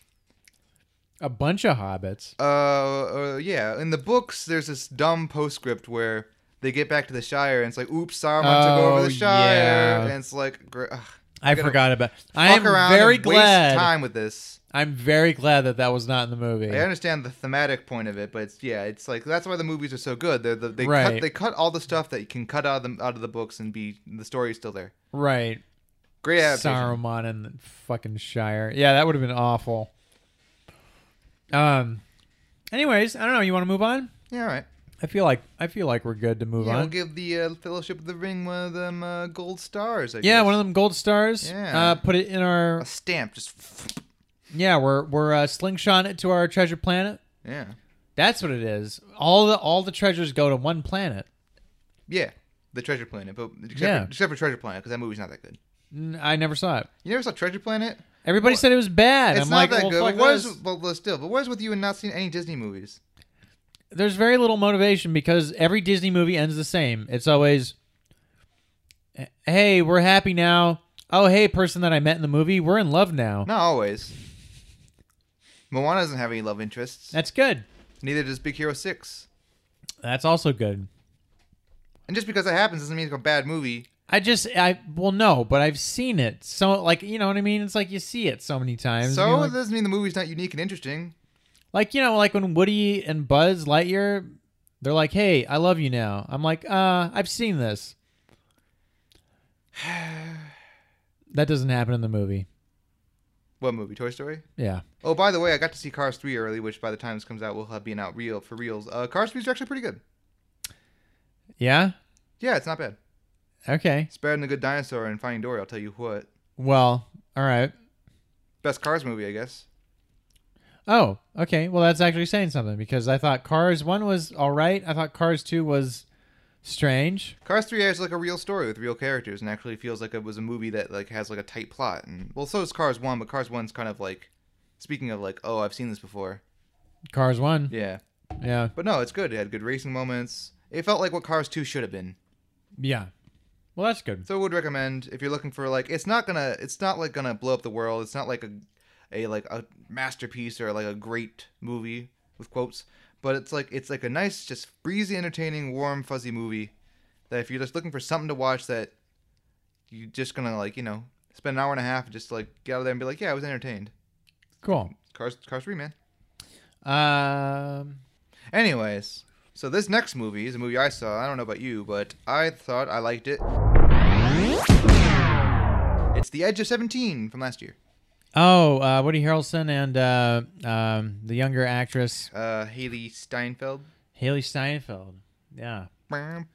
A bunch of hobbits. Yeah. In the books, there's this dumb postscript where they get back to the Shire, and it's like, oops, Saruman took over the Shire, yeah. and it's like, I forgot about. I am around very and glad. Waste time with this. I'm very glad that was not in the movie. I understand the thematic point of it, but it's like that's why the movies are so good. They cut all the stuff that you can cut out of the books and the story is still there. Right. Great adaptation. Saruman and the fucking Shire. Yeah, that would have been awful. Anyways, I don't know. You want to move on? Yeah, all right. I feel like we're good to move on. We'll give the Fellowship of the Ring one of them gold stars. I guess. Yeah, one of them gold stars. Yeah. Put it in our a stamp. Just. Yeah, we're slingshotting it to our treasure planet. Yeah. That's what it is. All the treasures go to one planet. Yeah, the Treasure Planet, but except for Treasure Planet because that movie's not that good. I never saw it. You never saw Treasure Planet? Everybody said it was bad. It's I'm not like, that well, good. But what is with you and not seeing any Disney movies? There's very little motivation because every Disney movie ends the same. It's always, hey, we're happy now. Oh, hey, person that I met in the movie, we're in love now. Not always. Moana doesn't have any love interests. That's good. Neither does Big Hero 6. That's also good. And just because that happens doesn't mean it's a bad movie. Well, no, but I've seen it. So, like, you know what I mean? It's like you see it so many times. So like, it doesn't mean the movie's not unique and interesting. Like, you know, like when Woody and Buzz Lightyear, they're like, hey, I love you now. I'm like, I've seen this. That doesn't happen in the movie. What movie? Toy Story? Yeah. Oh, by the way, I got to see Cars 3 early, which by the time this comes out will have been out for reals. Cars 3 is actually pretty good. Yeah? Yeah, it's not bad. Okay. It's better than A Good Dinosaur and Finding Dory, I'll tell you what. Well, all right. Best Cars movie, I guess. Oh, okay. Well, that's actually saying something because I thought Cars 1 was all right. I thought Cars 2 was strange. Cars 3 has like a real story with real characters and actually feels like it was a movie that like has like a tight plot. And well, so is Cars 1, but Cars 1's kind of like, speaking of like, oh, I've seen this before. Cars 1. Yeah. Yeah. But no, it's good. It had good racing moments. It felt like what Cars 2 should have been. Yeah. Well, that's good. So I would recommend if you're looking for like it's not like gonna blow up the world. It's not like a masterpiece or like a great movie with quotes, but it's like a nice, just breezy, entertaining, warm, fuzzy movie that if you're just looking for something to watch that you're just gonna like, spend an hour and a half and just like get out of there and be like, yeah, I was entertained. Cool. Cars 3, man. Um. Anyways, so this next movie is a movie I saw. I don't know about you, but I thought I liked it. It's The Edge of 17 from last year. Oh, Woody Harrelson and the younger actress Haley Steinfeld. Haley Steinfeld. Yeah. From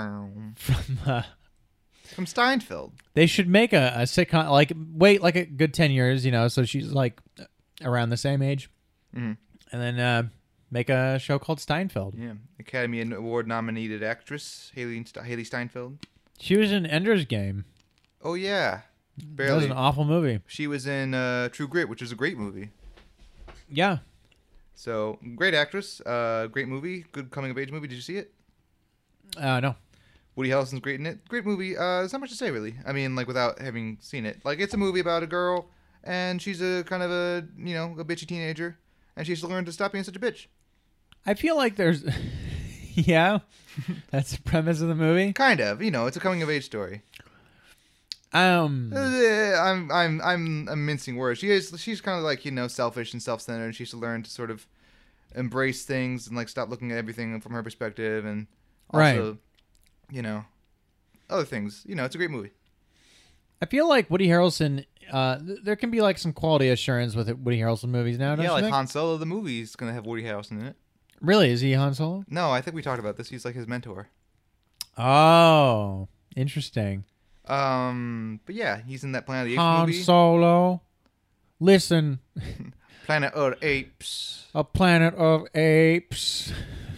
From Steinfeld. they should make a sitcom. Wait like a good 10 years, so she's like around the same age, Mm-hmm. and then make a show called Steinfeld. Yeah, Academy Award nominated actress Haley Steinfeld. She was in Ender's Game. Oh yeah, That was barely. an awful movie. She was in True Grit, which is a great movie. Yeah. So great actress, great movie, good coming of age movie. Did you see it? No. Woody Harrelson's great in it. Great movie. There's not much to say really. I mean, like without having seen it. Like it's a movie about a girl, and she's a kind of a a bitchy teenager, and she has to learn to stop being such a bitch. I feel like there's. Yeah. That's the premise of the movie. Kind of. It's a coming of age story. I'm mincing words. She's kind of like selfish and self-centered, and she has to learn to sort of embrace things and like stop looking at everything from her perspective, and also, other things. It's a great movie. I feel like Woody Harrelson. There can be like some quality assurance with Woody Harrelson movies now. Don't Yeah, you like think? Han Solo, the movie is gonna have Woody Harrelson in it. Really? Is he Han Solo? No, I think we talked about this. He's like his mentor. Oh, interesting. But yeah, he's in that Planet of the Apes Han movie. Solo. Listen, Planet of Apes. a planet of apes.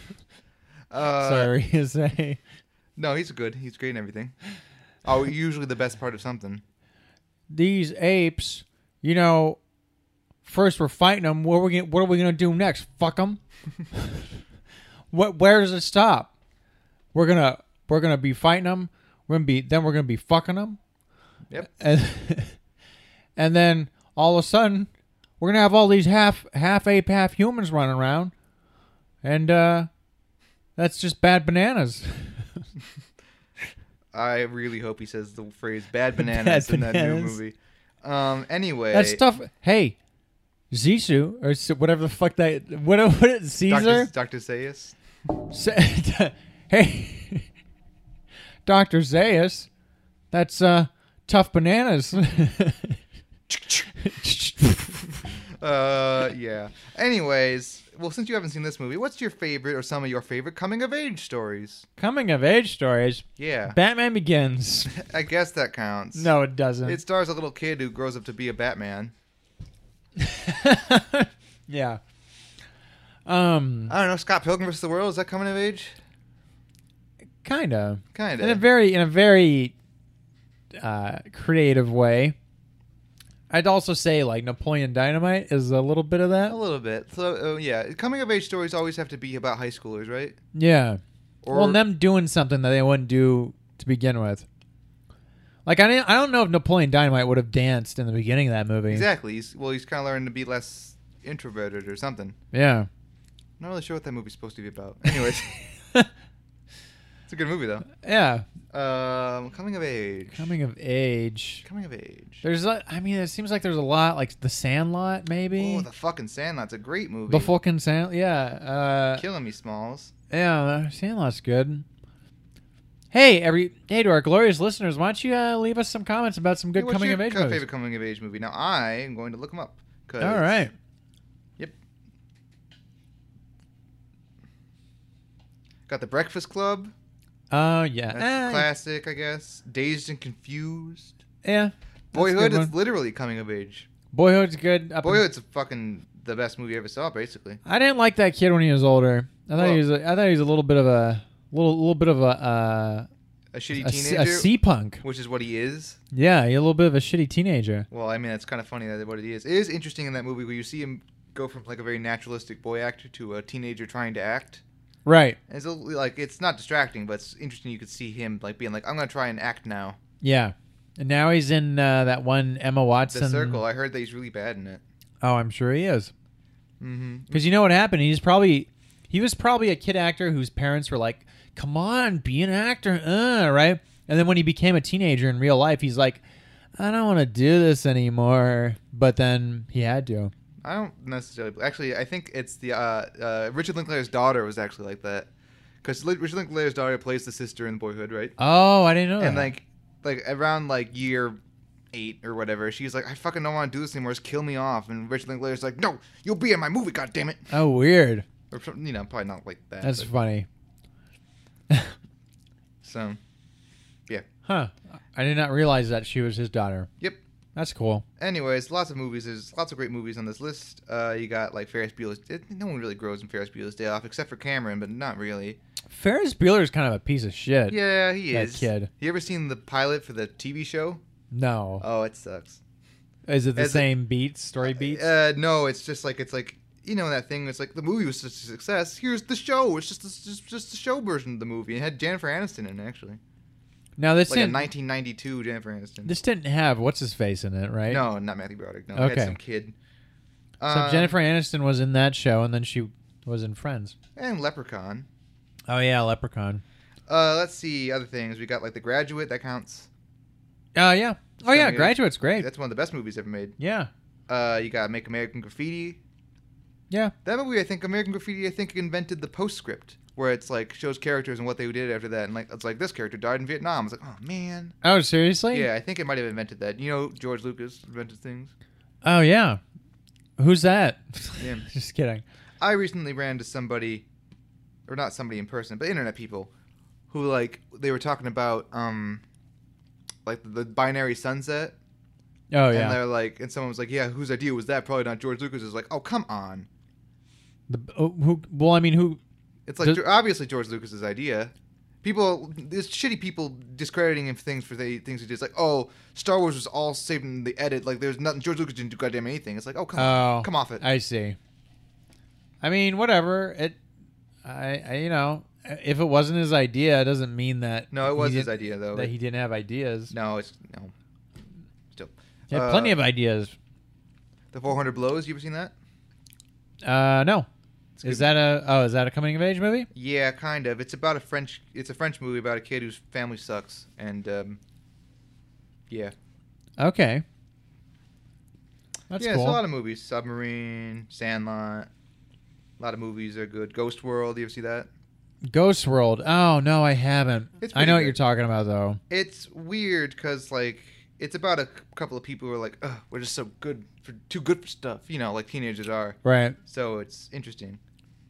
Uh, Sorry, say. No, he's good. He's great in everything. Oh, usually the best part of something. These apes, first we're fighting them. What are we gonna do next? Fuck them. Where does it stop? We're gonna be fighting them. We're gonna be fucking them. Yep. And then all of a sudden, we're gonna have all these half ape, half humans running around, and that's just bad bananas. I really hope he says the phrase "bad bananas" in that new bananas. movie. Anyway, That stuff. Hey, Zissou or whatever the fuck that. What Caesar? Dr. Zaius. Hey, Dr. Zaius, that's tough bananas. Yeah. Anyways, well, since you haven't seen this movie, what's your favorite or some of your favorite coming of age stories? Coming of age stories. Yeah. Batman Begins. I guess that counts. No, it doesn't. It stars a little kid who grows up to be a Batman. Yeah. I don't know. Scott Pilgrim vs. the World, is that coming of age? Kinda. Kinda. In a very creative way. I'd also say like Napoleon Dynamite is a little bit of that. A little bit. So yeah, coming of age stories always have to be about high schoolers, right? Yeah. Or Well, them doing something that they wouldn't do to begin with. Like I don't know if Napoleon Dynamite would have danced in the beginning of that movie. exactly. He's kind of learning to be less introverted or something. Yeah. Not really sure what that movie's supposed to be about. Anyways, it's a good movie though. Yeah. Coming of age. Coming of age. Coming of age. There's it seems like there's a lot like The Sandlot maybe. Oh, the fucking Sandlot's a great movie. The fucking Sandlot. Yeah. Killing me, Smalls. Yeah, Sandlot's good. Hey, to our glorious listeners, why don't you leave us some comments about some good What's coming your of age movies? favorite coming of age movie? Now I am going to look them up. All right. Yep. Got The Breakfast Club. Oh yeah, That's classic, I guess. Dazed and Confused. Yeah. Boyhood is literally coming of age. Boyhood's good. Boyhood's fucking the best movie I ever saw, basically. I didn't like that kid when he was older. I thought he was a little bit of a a shitty teenager. A sea punk, which is what he is. Yeah, he's a little bit of a shitty teenager. Well, I mean, it's kind of funny that what it is. It is interesting in that movie where you see him go from like a very naturalistic boy actor to a teenager trying to act. Right. And so like it's not distracting, but it's interesting. You could see him like being like, "I'm gonna try and act now." Yeah. And now he's in that one Emma Watson. The Circle. I heard that he's really bad in it. Oh, I'm sure he is. Mm-hmm. Because you know what happened? He was probably a kid actor whose parents were like, "Come on, be an actor," right? And then when he became a teenager in real life, he's like, "I don't want to do this anymore." But then he had to. I don't necessarily. Actually, I think it's the Richard Linklater's daughter was actually like that. Because Richard Linklater's daughter plays the sister in Boyhood, right? Oh, I didn't know and that. And like around like year 8 or whatever, she's like, "I fucking don't want to do this anymore. Just kill me off." And Richard Linklater's like, "No, you'll be in my movie, goddammit." Oh, weird. Or probably not like that. That's funny. So, yeah. Huh. I did not realize that she was his daughter. Yep. That's cool. Anyways, lots of movies. There's lots of great movies on this list. You got like Ferris Bueller's. No one really grows in Ferris Bueller's Day Off except for Cameron, but not really. Ferris Bueller's kind of a piece of shit. Yeah, he is. That kid. You ever seen the pilot for the TV show? No. Oh, it sucks. Is it the same beats, story beats? No, it's just like you know that thing. It's like the movie was such a success. Here's the show. It's just the show version of the movie. It had Jennifer Aniston in it actually. Now this like a 1992 Jennifer Aniston. This didn't have what's his face in it, right? No, not Matthew Broderick. No, okay. It had some kid. So Jennifer Aniston was in that show, and then she was in Friends. And Leprechaun. Oh yeah, Leprechaun. Let's see other things. We got like The Graduate. That counts. Yeah. Oh yeah, Graduate's great. That's one of the best movies ever made. Yeah. You got Make American Graffiti. Yeah. That movie, American Graffiti, invented the postscript. Where it's like shows characters and what they did after that, and like it's like this character died in Vietnam. I was like, oh man. Oh seriously? Yeah, I think it might have invented that. You know, George Lucas invented things. Oh yeah. Who's that? Yeah. Just kidding. I recently ran into somebody, or not somebody in person, but internet people, who like they were talking about like the binary sunset. Oh yeah. And they're like, and someone was like, yeah, whose idea was that? Probably not George Lucas. Is like, oh come on. Who? It's like obviously George Lucas's idea. There's shitty people discrediting him for things he did. It's like, oh, Star Wars was all saved in the edit. Like, there's nothing. George Lucas didn't do goddamn anything. It's like, oh, come on, come off it. I see. I mean, whatever. You know, if it wasn't his idea, it doesn't mean that. No, it was his idea though. That he didn't have ideas. No. Still. He had plenty of ideas. The 400 Blows. You ever seen that? No. Is that a coming of age movie? Yeah, kind of. It's a French movie about a kid whose family sucks, and yeah. Okay. That's cool. Yeah, it's a lot of movies. Submarine, Sandlot. A lot of movies are good. Ghost World. You ever see that? Ghost World. Oh no, I haven't. I know what you're talking about though. It's weird because like it's about a couple of people who are like, ugh, we're just too good for stuff, you know, like teenagers are. Right. So it's interesting.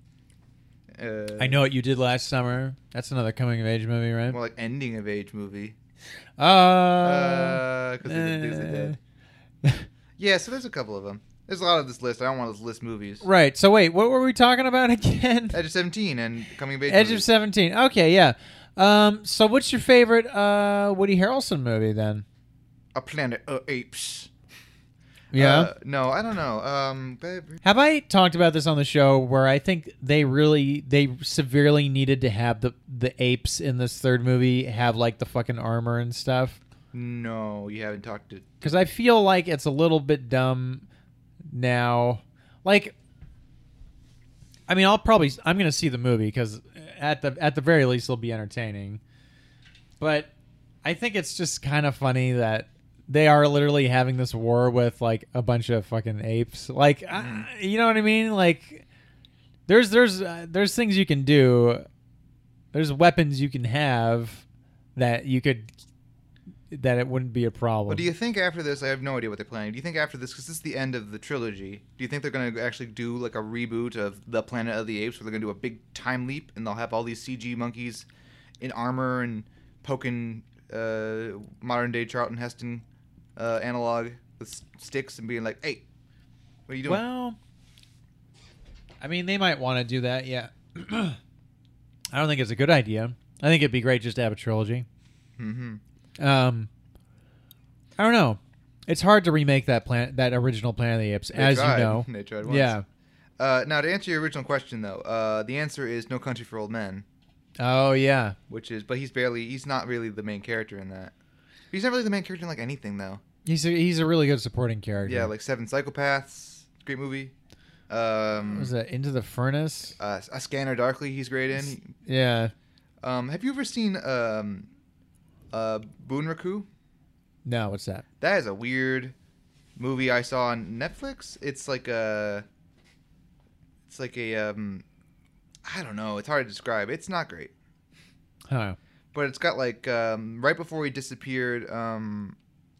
I Know What You Did Last Summer. That's another coming of age movie, right? More like ending of age movie. Because they're yeah, so there's a couple of them. There's a lot of this list. I don't want to list movies. Right. So wait, what were we talking about again? Edge of 17 and coming of age. Edge of 17. Okay, yeah. So what's your favorite Woody Harrelson movie then? A Planet of Apes. Yeah. No, I don't know. Have I talked about this on the show where I think they severely needed to have the apes in this third movie have like the fucking armor and stuff? No, you haven't talked to. Because I feel like it's a little bit dumb now. Like, I mean, I'm going to see the movie because at the very least it'll be entertaining. But I think it's just kind of funny that they are literally having this war with like a bunch of fucking apes. Like, you know what I mean? Like, there's things you can do. There's weapons you can have. that you could, that it wouldn't be a problem. But do you think after this, I have no idea what they're planning. Do you think after this, because this is the end of the trilogy, do you think they're going to actually do like a reboot of the Planet of the Apes, where they're going to do a big time leap and they'll have all these CG monkeys in armor and poking modern day Charlton Heston analog with sticks and being like, "Hey, what are you doing?" Well, I mean, they might want to do that. Yeah, I don't think it's a good idea. I think it'd be great just to have a trilogy. Mm-hmm. I don't know. It's hard to remake that original Planet of the Apes, as you know. They tried once. Yeah. Now, to answer your original question, though, the answer is No Country for Old Men. Oh yeah. But he's not really the main character in that. He's not really the main character in like anything, though. He's a really good supporting character. Yeah, like Seven Psychopaths, great movie. What was that Into the Furnace? A Scanner Darkly, he's great in. Yeah. Have you ever seen Bunraku? No, what's that? That is a weird movie I saw on Netflix. It's like a I don't know. It's hard to describe. It's not great. Huh. But it's got like right before he disappeared. Not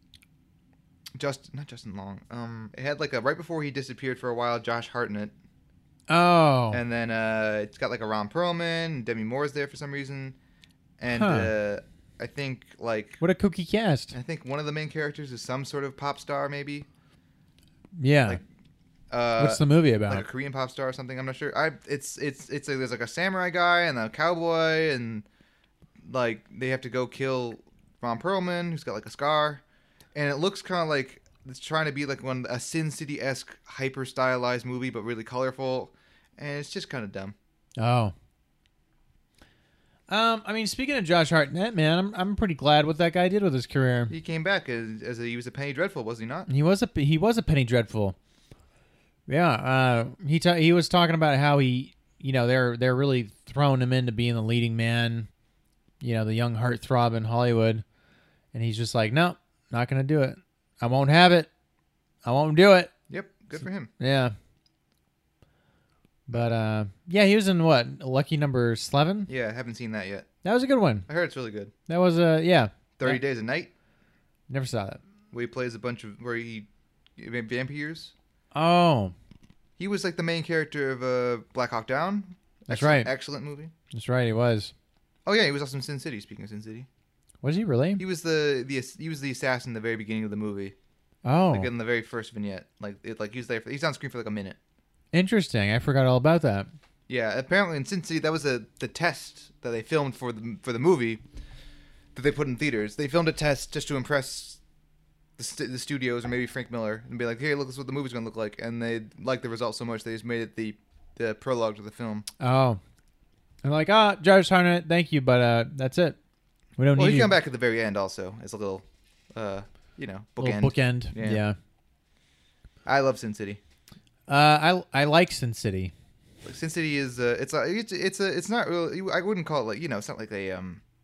Justin Long. It had like a right before he disappeared for a while. Josh Hartnett. Oh. And then it's got like a Ron Perlman. And Demi Moore's there for some reason. And I think like what a kooky cast. I think one of the main characters is some sort of pop star, maybe. Yeah. Like, what's the movie about? Like a Korean pop star or something. I'm not sure. It's like, there's like a samurai guy and a cowboy, and like they have to go kill Ron Perlman, who's got like a scar, and it looks kind of like it's trying to be like a Sin City-esque hyper stylized movie, but really colorful, and it's just kind of dumb. Oh. I mean, speaking of Josh Hartnett, man, I'm pretty glad what that guy did with his career. He came back as he was a Penny Dreadful, was he not? He was a Penny Dreadful. Yeah, he was talking about how they're really throwing him into being the leading man, the young heartthrob in Hollywood, and he's just like, no, not gonna do it. I won't have it. I won't do it. Yep, good for him. Yeah. But yeah, he was in what? Lucky Number 11? Yeah, I haven't seen that yet. That was a good one. I heard it's really good. That was 30 Days a Night. Never saw that. Where he plays where he vampires. Oh. He was like the main character of Black Hawk Down. That's right. Excellent movie. That's right. He was. Oh yeah, he was also in Sin City. Speaking of Sin City, was he really? he was the assassin in the very beginning of the movie. Oh. Like in the very first vignette, he's on screen for like a minute. Interesting. I forgot all about that. Yeah, apparently in Sin City that was the test that they filmed for the movie that they put in theaters. They filmed a test just to impress the studios or maybe Frank Miller and be like, "Hey, look, this is what the movie's gonna look like." And they liked the result so much they just made it the prologue to the film. Oh. I'm like, Josh Hartnett, thank you, but that's it. We don't need you. Well, he came back at the very end also as a little, bookend. Bookend. Yeah. I love Sin City. I like Sin City. Like, Sin City is it's not really, I wouldn't call it like, it's not like a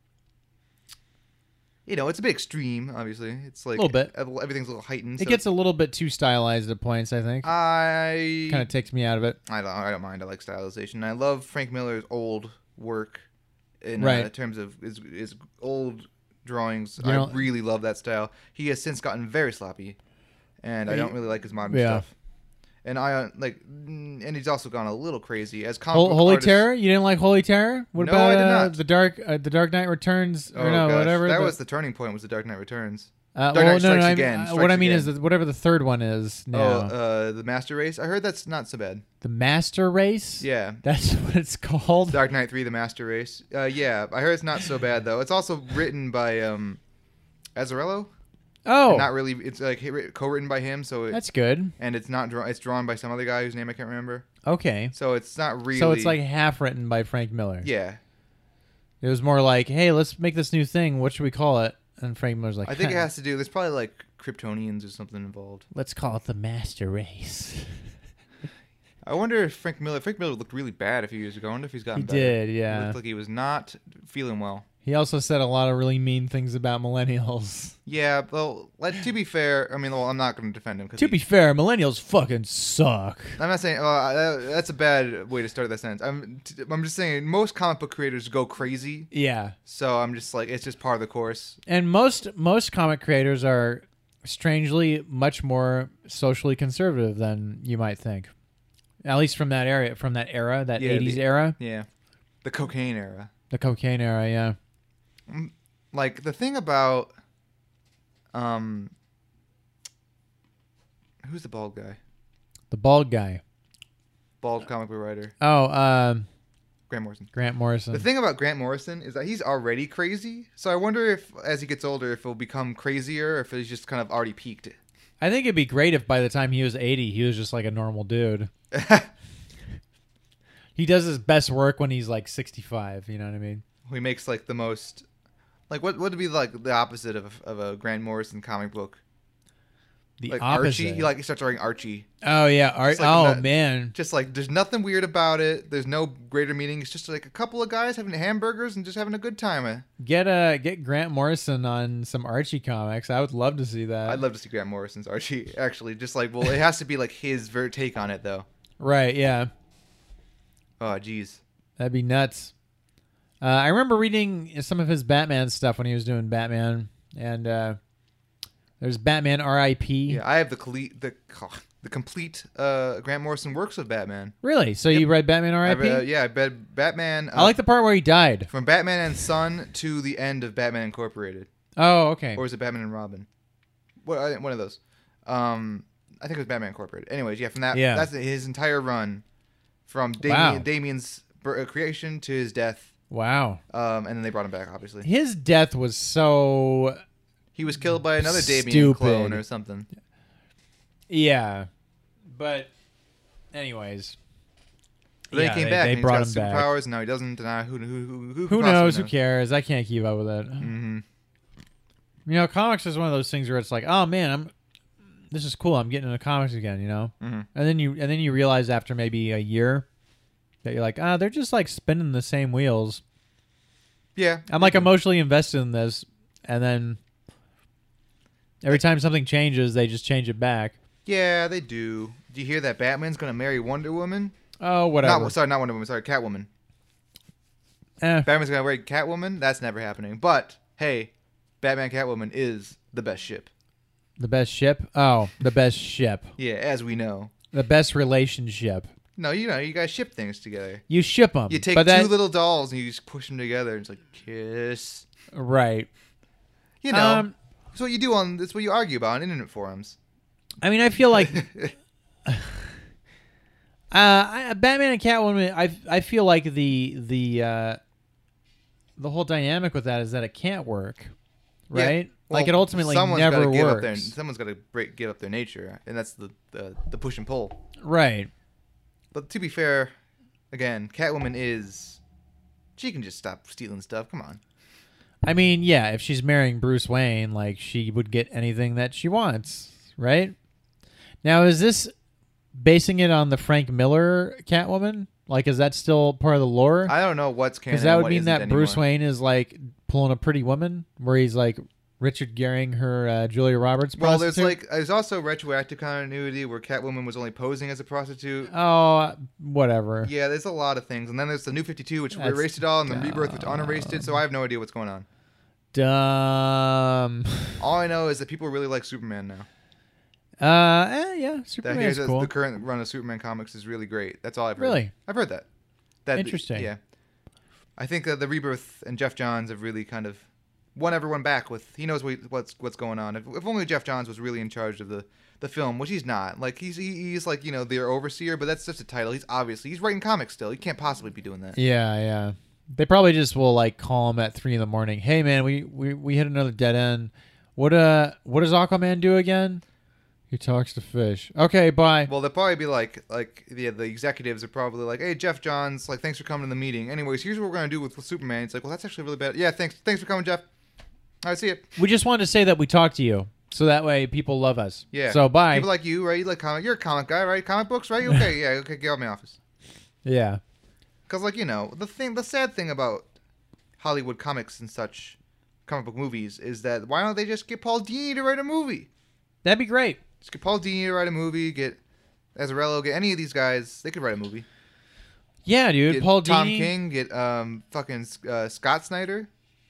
it's a bit extreme. Obviously, it's like a little bit. Everything's a little heightened. It gets a little bit too stylized at points. I think. Kind of takes me out of it. I don't mind. I like stylization. I love Frank Miller's old work in terms of his old drawings. I really love that style. He has since gotten very sloppy, and I don't really like his modern stuff. And and he's also gone a little crazy as comic book Holy artists. Terror. You didn't like Holy Terror? What about I did not. the Dark Knight Returns? Oh, or no, gosh. whatever. That was the turning point. Was the Dark Knight Returns? Dark Knight Strikes Again. What I mean is that whatever the third one is now. The Master Race. I heard that's not so bad. The Master Race. Yeah, that's what it's called. Dark Knight 3: The Master Race. Yeah, I heard it's not so bad though. It's also written by Azzarello. Oh, and not really. It's like co-written by him, so that's good. And it's not drawn. It's drawn by some other guy whose name I can't remember. Okay, so it's not really. So it's like half written by Frank Miller. Yeah, it was more like, hey, let's make this new thing. What should we call it? And Frank Miller's like, I think it has to do. There's probably like Kryptonians or something involved. Let's call it the Master Race. I wonder if Frank Miller looked really bad a few years ago. I wonder if he's gotten better. He did, yeah. It looked like he was not feeling well. He also said a lot of really mean things about millennials. Yeah, well, to be fair, I mean, well, I'm not going to defend him. To be fair, millennials fucking suck. I'm not saying that's a bad way to start that sentence. I'm just saying most comic book creators go crazy. Yeah. So I'm just like, it's just part of the course. And most comic creators are strangely much more socially conservative than you might think. At least from that era, that 80s era. Yeah. The cocaine era. The cocaine era, yeah. Like, the thing about who's the bald guy? The bald guy. Bald comic book writer. Oh, Grant Morrison. Grant Morrison. The thing about Grant Morrison is that he's already crazy. So I wonder if, as he gets older, if he'll become crazier or if he's just kind of already peaked. I think it'd be great if by the time he was 80, he was just like a normal dude. He does his best work when he's like 65. You know what I mean? He makes like the most, like what would be like the opposite of a Grant Morrison comic book? The like opposite. Archie. He starts writing Archie. Oh yeah, man. Just like there's nothing weird about it. There's no greater meaning. It's just like a couple of guys having hamburgers and just having a good time. Get Grant Morrison on some Archie comics. I would love to see that. I'd love to see Grant Morrison's Archie. Actually, just like, well, it has to be like his take on it though. Right. Yeah. Oh, geez. That'd be nuts. I remember reading some of his Batman stuff when he was doing Batman, and there's Batman R.I.P. Yeah, I have the complete Grant Morrison works of Batman. Really? So you read Batman R.I.P.? I read Batman. I like the part where he died. From Batman and Son to the end of Batman Incorporated. Oh, okay. Or is it Batman and Robin? One of those. I think it was Batman Incorporated. Anyways, yeah, from that. Yeah. That's his entire run. From Damian's creation to his death. Wow. And then they brought him back, obviously. His death was so... He was killed by another Damian clone or something. Yeah. But, anyways. But then he came back and he's got superpowers, and now he doesn't. And now who knows? Who cares? I can't keep up with it. Mm-hmm. You know, comics is one of those things where it's like, oh, man, this is cool. I'm getting into comics again, you know? Mm-hmm. And then you realize after maybe a year that you're like, they're just like spinning the same wheels. Yeah. I'm like emotionally invested in this, and then every time something changes, they just change it back. Yeah, they do. Do you hear that Batman's going to marry Wonder Woman? Oh, whatever. Not Wonder Woman. Sorry, Catwoman. Batman's going to marry Catwoman? That's never happening. But, hey, Batman Catwoman is the best ship. The best ship? Oh, the best ship. Yeah, as we know. The best relationship. No, you guys ship things together. You ship them. You take two little dolls and you just push them together and it's like, kiss. Right. You know, that's what you do that's what you argue about on internet forums. I mean, I feel like Batman and Catwoman, I feel like the whole dynamic with that is that it can't work. Right? Yeah. Well, like it ultimately never works. Someone's got to give up their nature, and that's the push and pull. Right. But to be fair, again, Catwoman she can just stop stealing stuff. Come on. I mean, yeah, if she's marrying Bruce Wayne, like she would get anything that she wants, right? Now, is this basing it on the Frank Miller Catwoman? Like, is that still part of the lore? I don't know what's canon. Because that would mean that Bruce Wayne is like pulling a Pretty Woman, where he's like Richard Gering her Julia Roberts prostitute. Well, there's also retroactive continuity where Catwoman was only posing as a prostitute. Oh, whatever. Yeah, there's a lot of things, and then there's the New 52, which erased it all, and the Rebirth, which unerased it. So I have no idea what's going on. Dumb. All I know is that people really like Superman now. Yeah, Superman is cool. The current run of Superman comics is really great. That's all I've heard. Really? I've heard that. Interesting. Yeah. I think that the Rebirth and Jeff Johns have really kind of won everyone back with, he knows what's going on. If only Jeff Johns was really in charge of the film, which he's not. Like, he's like, their overseer, but that's just a title. He's writing comics still. He can't possibly be doing that. Yeah. They probably just will like call him at 3 a.m. Hey man, we hit another dead end. What does Aquaman do again? He talks to fish. Okay, bye. Well, they'll probably be like the executives are probably like, hey, Jeff Johns, like, thanks for coming to the meeting. Anyways, here's what we're gonna do with Superman. It's like, well, that's actually really bad. Yeah, thanks for coming, Jeff. All right, see you. We just wanted to say that we talked to you, so that way people love us. Yeah. So bye. People like you, right? You like you're a comic guy, right? Comic books, right? Okay, yeah, okay, get out of my office. Yeah. Because, like, the sad thing about Hollywood comics and such, comic book movies, is that why don't they just get Paul Dini to write a movie? That'd be great. Just get Paul Dini to write a movie. Get Azzarello. Get any of these guys. They could write a movie. Yeah, dude. Get Paul Tom Dini. King. Get fucking Scott Snyder.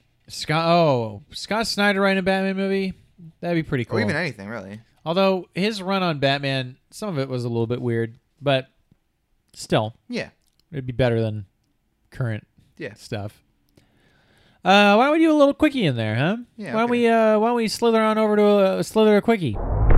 Scott Snyder writing a Batman movie. That'd be pretty cool. Or even anything really. Although his run on Batman, some of it was a little bit weird, but still, Yeah. it'd be better than current Yeah. stuff. Why don't we do a little quickie in there, huh? Yeah, Why don't okay. why don't we slither on over to slither a quickie?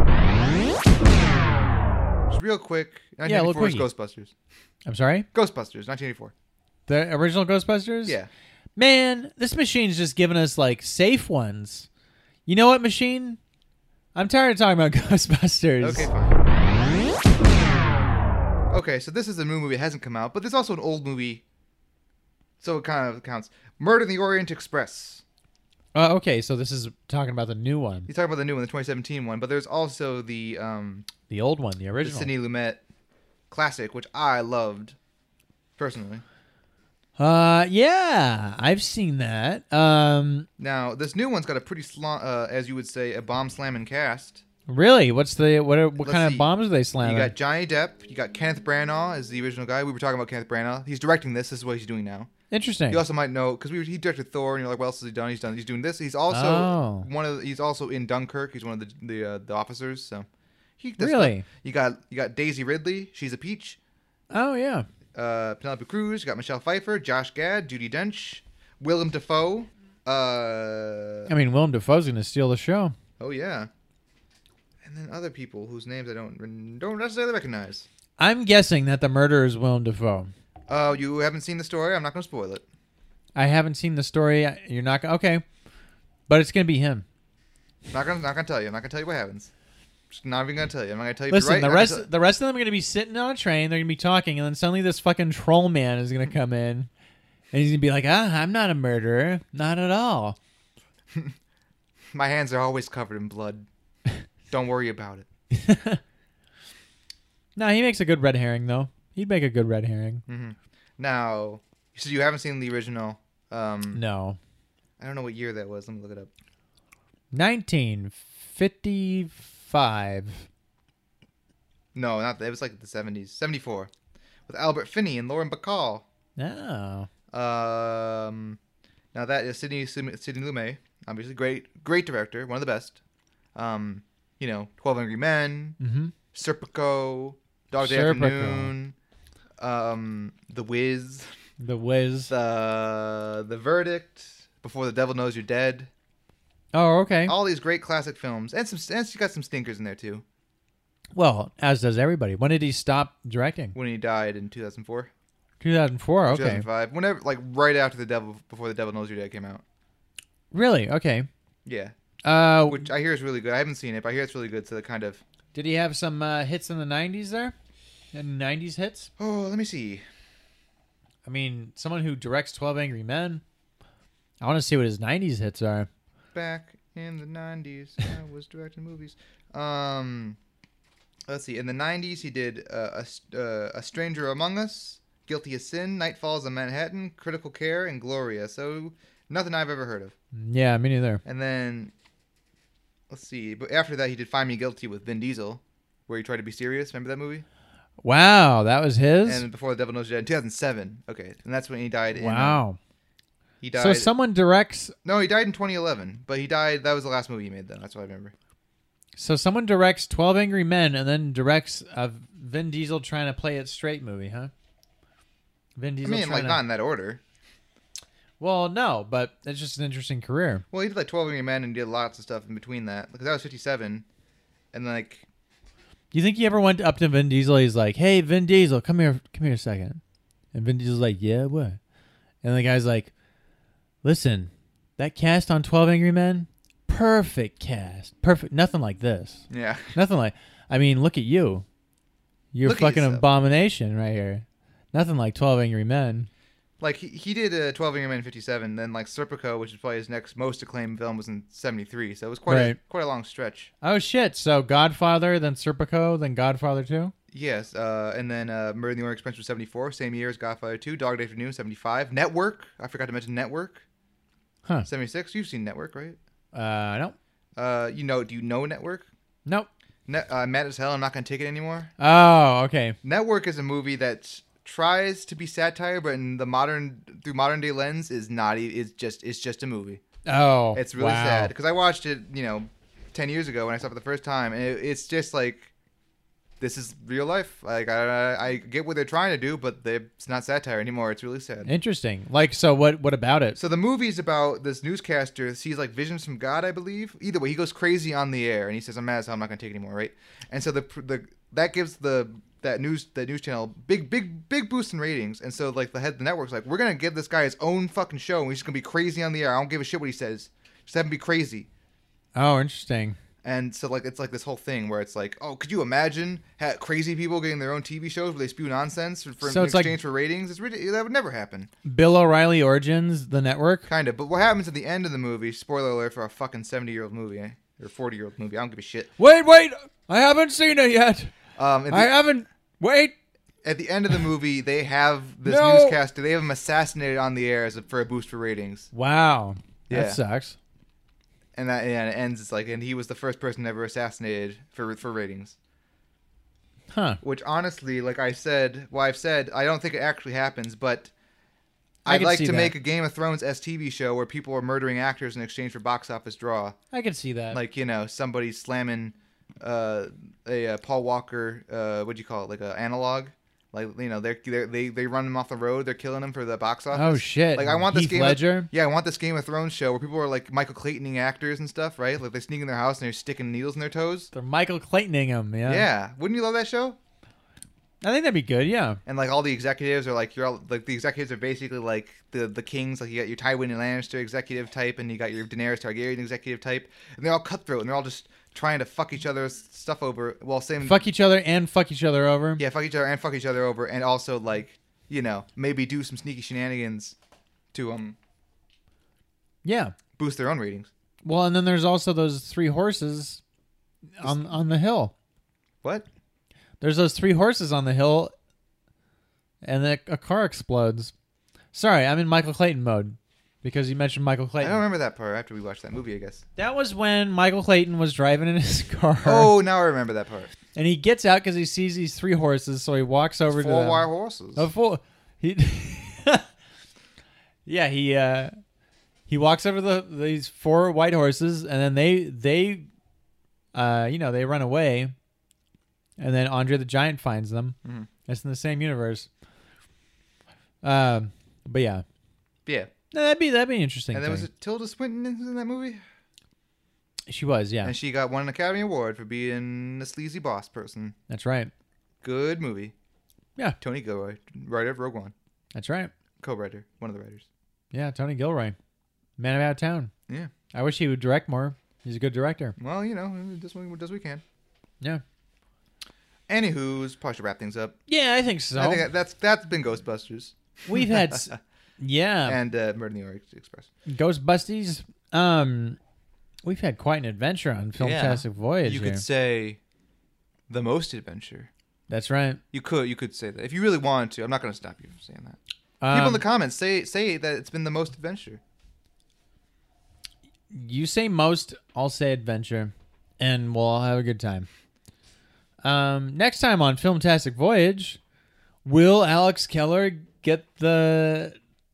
Just real quick. Yeah, a little 1984's quickie. Ghostbusters. I'm sorry? Ghostbusters, 1984. The original Ghostbusters? Yeah. Man, this machine's just giving us like safe ones. You know what, machine? I'm tired of talking about Ghostbusters. Okay, fine. Okay, so this is a new movie. It hasn't come out, but there's also an old movie, so it kind of counts. Murder in the Orient Express. Okay, so this is talking about the new one. He's talking about the new one, the 2017 one, but there's also the The old one, the original. Sidney Lumet classic, which I loved personally. Yeah, I've seen that. Now this new one's got a pretty, as you would say, a bomb slamming cast. Really? What kind Let's of see. bombs are they slamming? You got Johnny Depp. You got Kenneth Branagh as the original guy. We were talking about Kenneth Branagh. He's directing this. This is what he's doing now. Interesting. You also might know because he directed Thor, and you're like, what else has he done? He's doing this. He's also Oh. he's also in Dunkirk. He's one of the officers. So Really? you got Daisy Ridley. She's a peach. Oh yeah. Penelope Cruz. You got Michelle Pfeiffer, Josh Gad, Judi Dench, Willem Dafoe. I mean, Willem Dafoe's gonna steal the show. Oh yeah. And then other people whose names I don't necessarily recognize. I'm guessing that the murderer is Willem Dafoe. You haven't seen the story. I'm not going to spoil it. I haven't seen the story. You're not gonna. Okay, but it's gonna be him. Not gonna tell you. I'm not gonna tell you what happens. Just not even gonna tell you. I'm not gonna tell you. Listen, if you're right. the rest of them are gonna be sitting on a train. They're gonna be talking, and then suddenly this fucking troll man is gonna come in, and he's gonna be like, I'm not a murderer, not at all. My hands are always covered in blood. Don't worry about it. No, he makes a good red herring though. He'd make a good red herring. Mm-hmm. Now, so you haven't seen the original? No. I don't know what year that was. Let me look it up. 1955. No, not that. It was like the 70s. 74. With Albert Finney and Lauren Bacall. Oh. Now that is Sidney Lumet. Obviously, great director. One of the best. 12 Angry Men. Mm-hmm. Serpico. Dog Day Serpico. Afternoon. The Wiz. The Wiz. The Verdict. Before the Devil Knows You're Dead. Oh, okay. All these great classic films, and you got some stinkers in there too. Well, as does everybody. When did he stop directing? When he died in 2004, 2004. Okay. 2005, whenever, like right after before the Devil Knows You're Dead came out. Really? Okay. Yeah, Uh, which I hear is really good. I haven't seen it, but I hear it's really good. So the kind of did he have some hits in the 90s there? Any 90s hits? let me see. I mean, someone who directs 12 Angry Men. I want to see what his 90s hits are. Back in the 90s, I was directing movies. Let's see. In the 90s, he did A Stranger Among Us, Guilty as Sin, Night Falls on Manhattan, Critical Care, and Gloria. So nothing I've ever heard of. Yeah, me neither. And then, let's see. But after that, he did Find Me Guilty with Vin Diesel, where he tried to be serious. Remember that movie? Wow, that was his? And Before the Devil Knows You're Dead in 2007. Okay, and that's when he died. Wow. He died. So someone directs... No, he died in 2011. But he died. That was the last movie he made, though. That's what I remember. So someone directs 12 Angry Men and then directs a Vin Diesel trying to play it straight movie, huh? Vin Diesel Not in that order. Well, no, but it's just an interesting career. Well, he did like 12 Angry Men and did lots of stuff in between that. Because that was 57. And like... Do you think he ever went up to Vin Diesel? He's like, "Hey, Vin Diesel, come here a second." And Vin Diesel's like, "Yeah, what?" And the guy's like, "Listen, that cast on 12 Angry Men, perfect cast. Perfect. Nothing like this. Yeah. Nothing like... I mean, look at you. You're Look at fucking yourself. abomination right here. Nothing like 12 Angry Men." Like, he did 12 Angry Men in 57. Then, like, Serpico, which is probably his next most acclaimed film, was in 73. So it was quite a long stretch. Oh, shit. So Godfather, then Serpico, then Godfather 2? Yes. And then Murder in the Orient Express was 74. Same year as Godfather 2. Dog Day Afternoon, 75. Network. I forgot to mention Network. Huh. 76. You've seen Network, right? No. Do you know Network? Nope. Mad as Hell, I'm Not Gonna Take It Anymore. Oh, okay. Network is a movie that tries to be satire, but in the modern day lens is not. It's just a movie. Oh, It's really wow. sad because I watched it, 10 years ago when I saw it for the first time, and it's just like, this is real life. Like I get what they're trying to do, but it's not satire anymore. It's really sad. Interesting. Like, so what about it? So the movie's about this newscaster sees like visions from God, I believe. Either way, he goes crazy on the air and he says, "I'm mad as hell. I'm not gonna take it anymore." Right? And so that gives that news channel big boost in ratings. And so like the network's like, we're gonna give this guy his own fucking show, and he's just gonna be crazy on the air. I don't give a shit what he says. Just have him be crazy. Oh, interesting. And so like it's like this whole thing where it's like, oh, could you imagine crazy people getting their own TV shows where they spew nonsense for So in it's like- exchange for ratings? It's ridiculous. That would never happen. Bill O'Reilly Origins, the network. Kind of. But what happens at the end of the movie? Spoiler alert for a fucking 70-year-old movie, or 40-year-old movie. I don't give a shit. Wait! I haven't seen it yet. At I haven't. Wait. the end of the movie, they have this No. newscaster. They have him assassinated on the air for a boost for ratings. Wow. Yeah. That sucks. And it ends. It's like, and he was the first person ever assassinated for ratings. Huh. Which honestly, like I've said, I don't think it actually happens, but I I'd could like see to that. make a Game of Thrones TV show where people are murdering actors in exchange for box office draw. I can see that. Like, somebody slamming a Paul Walker, what'd you call it? Like an analog. Like, they run him off the road. They're killing him for the box office. Oh shit. Like I want this Heath Game Ledger. I want this Game of Thrones show where people are like Michael Claytoning actors and stuff, right? Like they sneak in their house and they're sticking needles in their toes. They're Michael Claytoning him. Yeah. Yeah. Wouldn't you love that show? I think that'd be good. Yeah. And like all the executives are like the executives are basically like the kings. Like you got your Tywin Lannister executive type, and you got your Daenerys Targaryen executive type, and they're all cutthroat, and they're all just trying to fuck each other's stuff over. Well, same Fuck each other and fuck each other over. yeah, fuck each other and fuck each other over, and also like maybe do some sneaky shenanigans to Yeah. boost their own ratings. Well, and then there's also those 3 horses on the hill. What? There's those 3 horses on the hill, and then a car explodes. Sorry, I'm in Michael Clayton mode because you mentioned Michael I Clayton. don't remember that part after we watched that movie, I guess. That was when Michael Clayton was driving in his car. Oh, now I remember that part. And he gets out because he sees these 3 horses, so he walks over to them. 4 wire horses. He, yeah, he walks over to these 4 white horses, and then they run away, and then Andre the Giant finds them. Mm-hmm. It's in the same universe. But yeah, Yeah. no, that'd be an interesting. And then was thing. it Tilda Swinton in that movie? She was, yeah, And she won an Academy Award for being a sleazy boss person. that's right. Good movie. Yeah, Tony Gilroy, writer of Rogue One, that's right. co-writer, one of the writers. Yeah, Tony Gilroy, Man About Town. Yeah. I wish he would direct more. He's a good director. Well, this one does we can. Yeah. Anywho's probably should wrap things up. Yeah, I think so. I think that's been Ghostbusters We've had, yeah, and Murder in the Orient Express. Ghostbusties. We've had quite an adventure on Filmtastic Voyage. You here. could say the most adventure. That's right. You could say that if you really wanted to. I'm not going to stop you from saying that. People in the comments say that it's been the most adventure. You say most, I'll say adventure, and we'll all have a good time. Next time on Filmtastic Voyage, will Alex Keller get the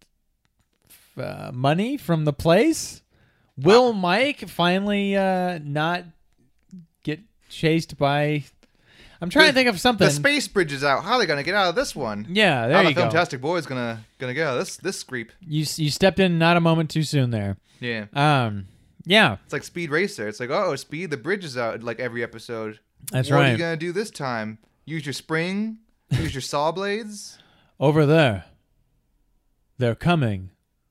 money from the place? Will Mike finally not get chased by... I'm trying to think of something. The space bridge is out. How are they going to get out of this one? Yeah, there How you the go. Fantastic Boy's gonna get out of this screep. You stepped in not a moment too soon there. Yeah. Yeah, It's like Speed Racer. It's like, oh, Speed, the bridge is out like every episode. that's What are right. you going to do this time? Use your spring? Use your saw blades? Over there. They're coming.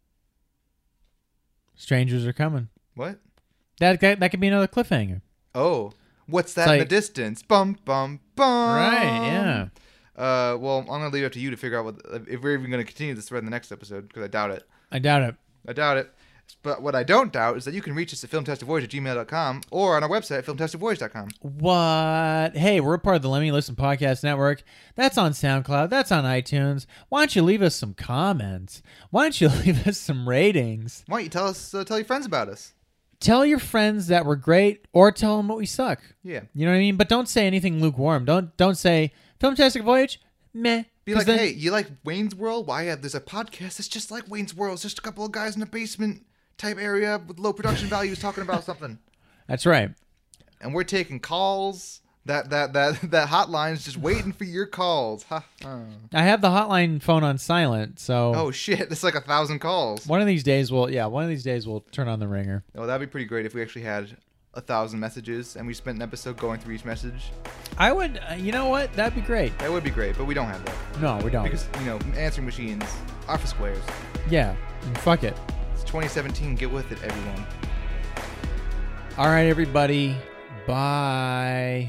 Strangers are coming. What? That could be another cliffhanger. Oh. What's that It's in the like- distance? Bum, bum, bum. Right, yeah. Well, I'm going to leave it up to you to figure out if we're even going to continue this thread in the next episode, because I doubt it. I doubt it. I doubt it. But what I don't doubt is that you can reach us at filmtestedvoyage@gmail.com or on our website, filmtestedvoyage.com. What? Hey, we're part of the Let Me Listen Podcast Network. That's on SoundCloud. That's on iTunes. Why don't you leave us some comments? Why don't you leave us some ratings? Why don't you tell your friends about us? Tell your friends that we're great, or tell them what we suck. Yeah. You know what I mean? But don't say anything lukewarm. Don't say Filmtastic Voyage. Meh. Be like, hey, you like Wayne's World? Why, there's a podcast that's just like Wayne's World. It's just a couple of guys in a basement type area with low production values talking about something. That's right. And we're taking calls. That hotline's just waiting for your calls. I have the hotline phone on silent, so. Oh shit! It's like 1,000 calls. One of these days we'll turn on the ringer. Oh, that'd be pretty great if we actually had 1,000 messages and we spent an episode going through each message. I would. You know what? That'd be great. That would be great, but we don't have that. No, we don't. Because answering machines are for squares. Yeah. Fuck it. It's 2017. Get with it, everyone. All right, everybody. Bye.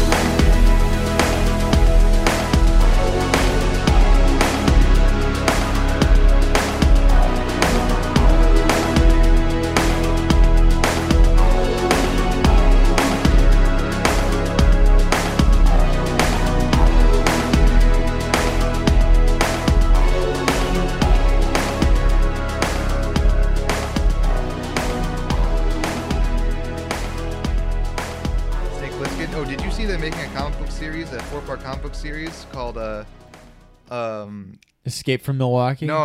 They're making a comic book series, a 4-part comic book series called Escape from Milwaukee. No.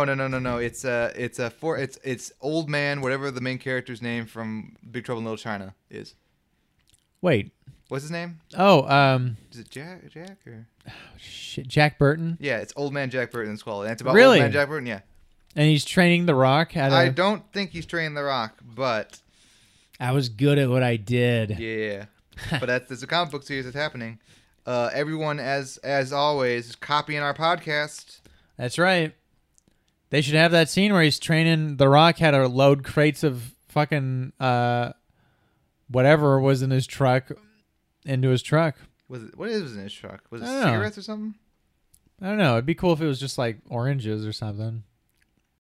It's Old Man, whatever the main character's name from Big Trouble in Little China is. Wait. What's his name? Oh, is it Jack or? Oh, shit, Jack Burton. Yeah, it's Old Man Jack Burton. It's called. And it's about really? Old Man Jack Burton. Yeah. And he's training The Rock. I don't think he's training The Rock, but I was good at what I did. Yeah. But there's a comic book series that's happening. Everyone, as always, is copying our podcast. That's right. They should have that scene where he's training The Rock how to load crates of fucking whatever was in his truck into his truck. What was in his truck? Was it cigarettes or something? I don't know. It'd be cool if it was just like oranges or something.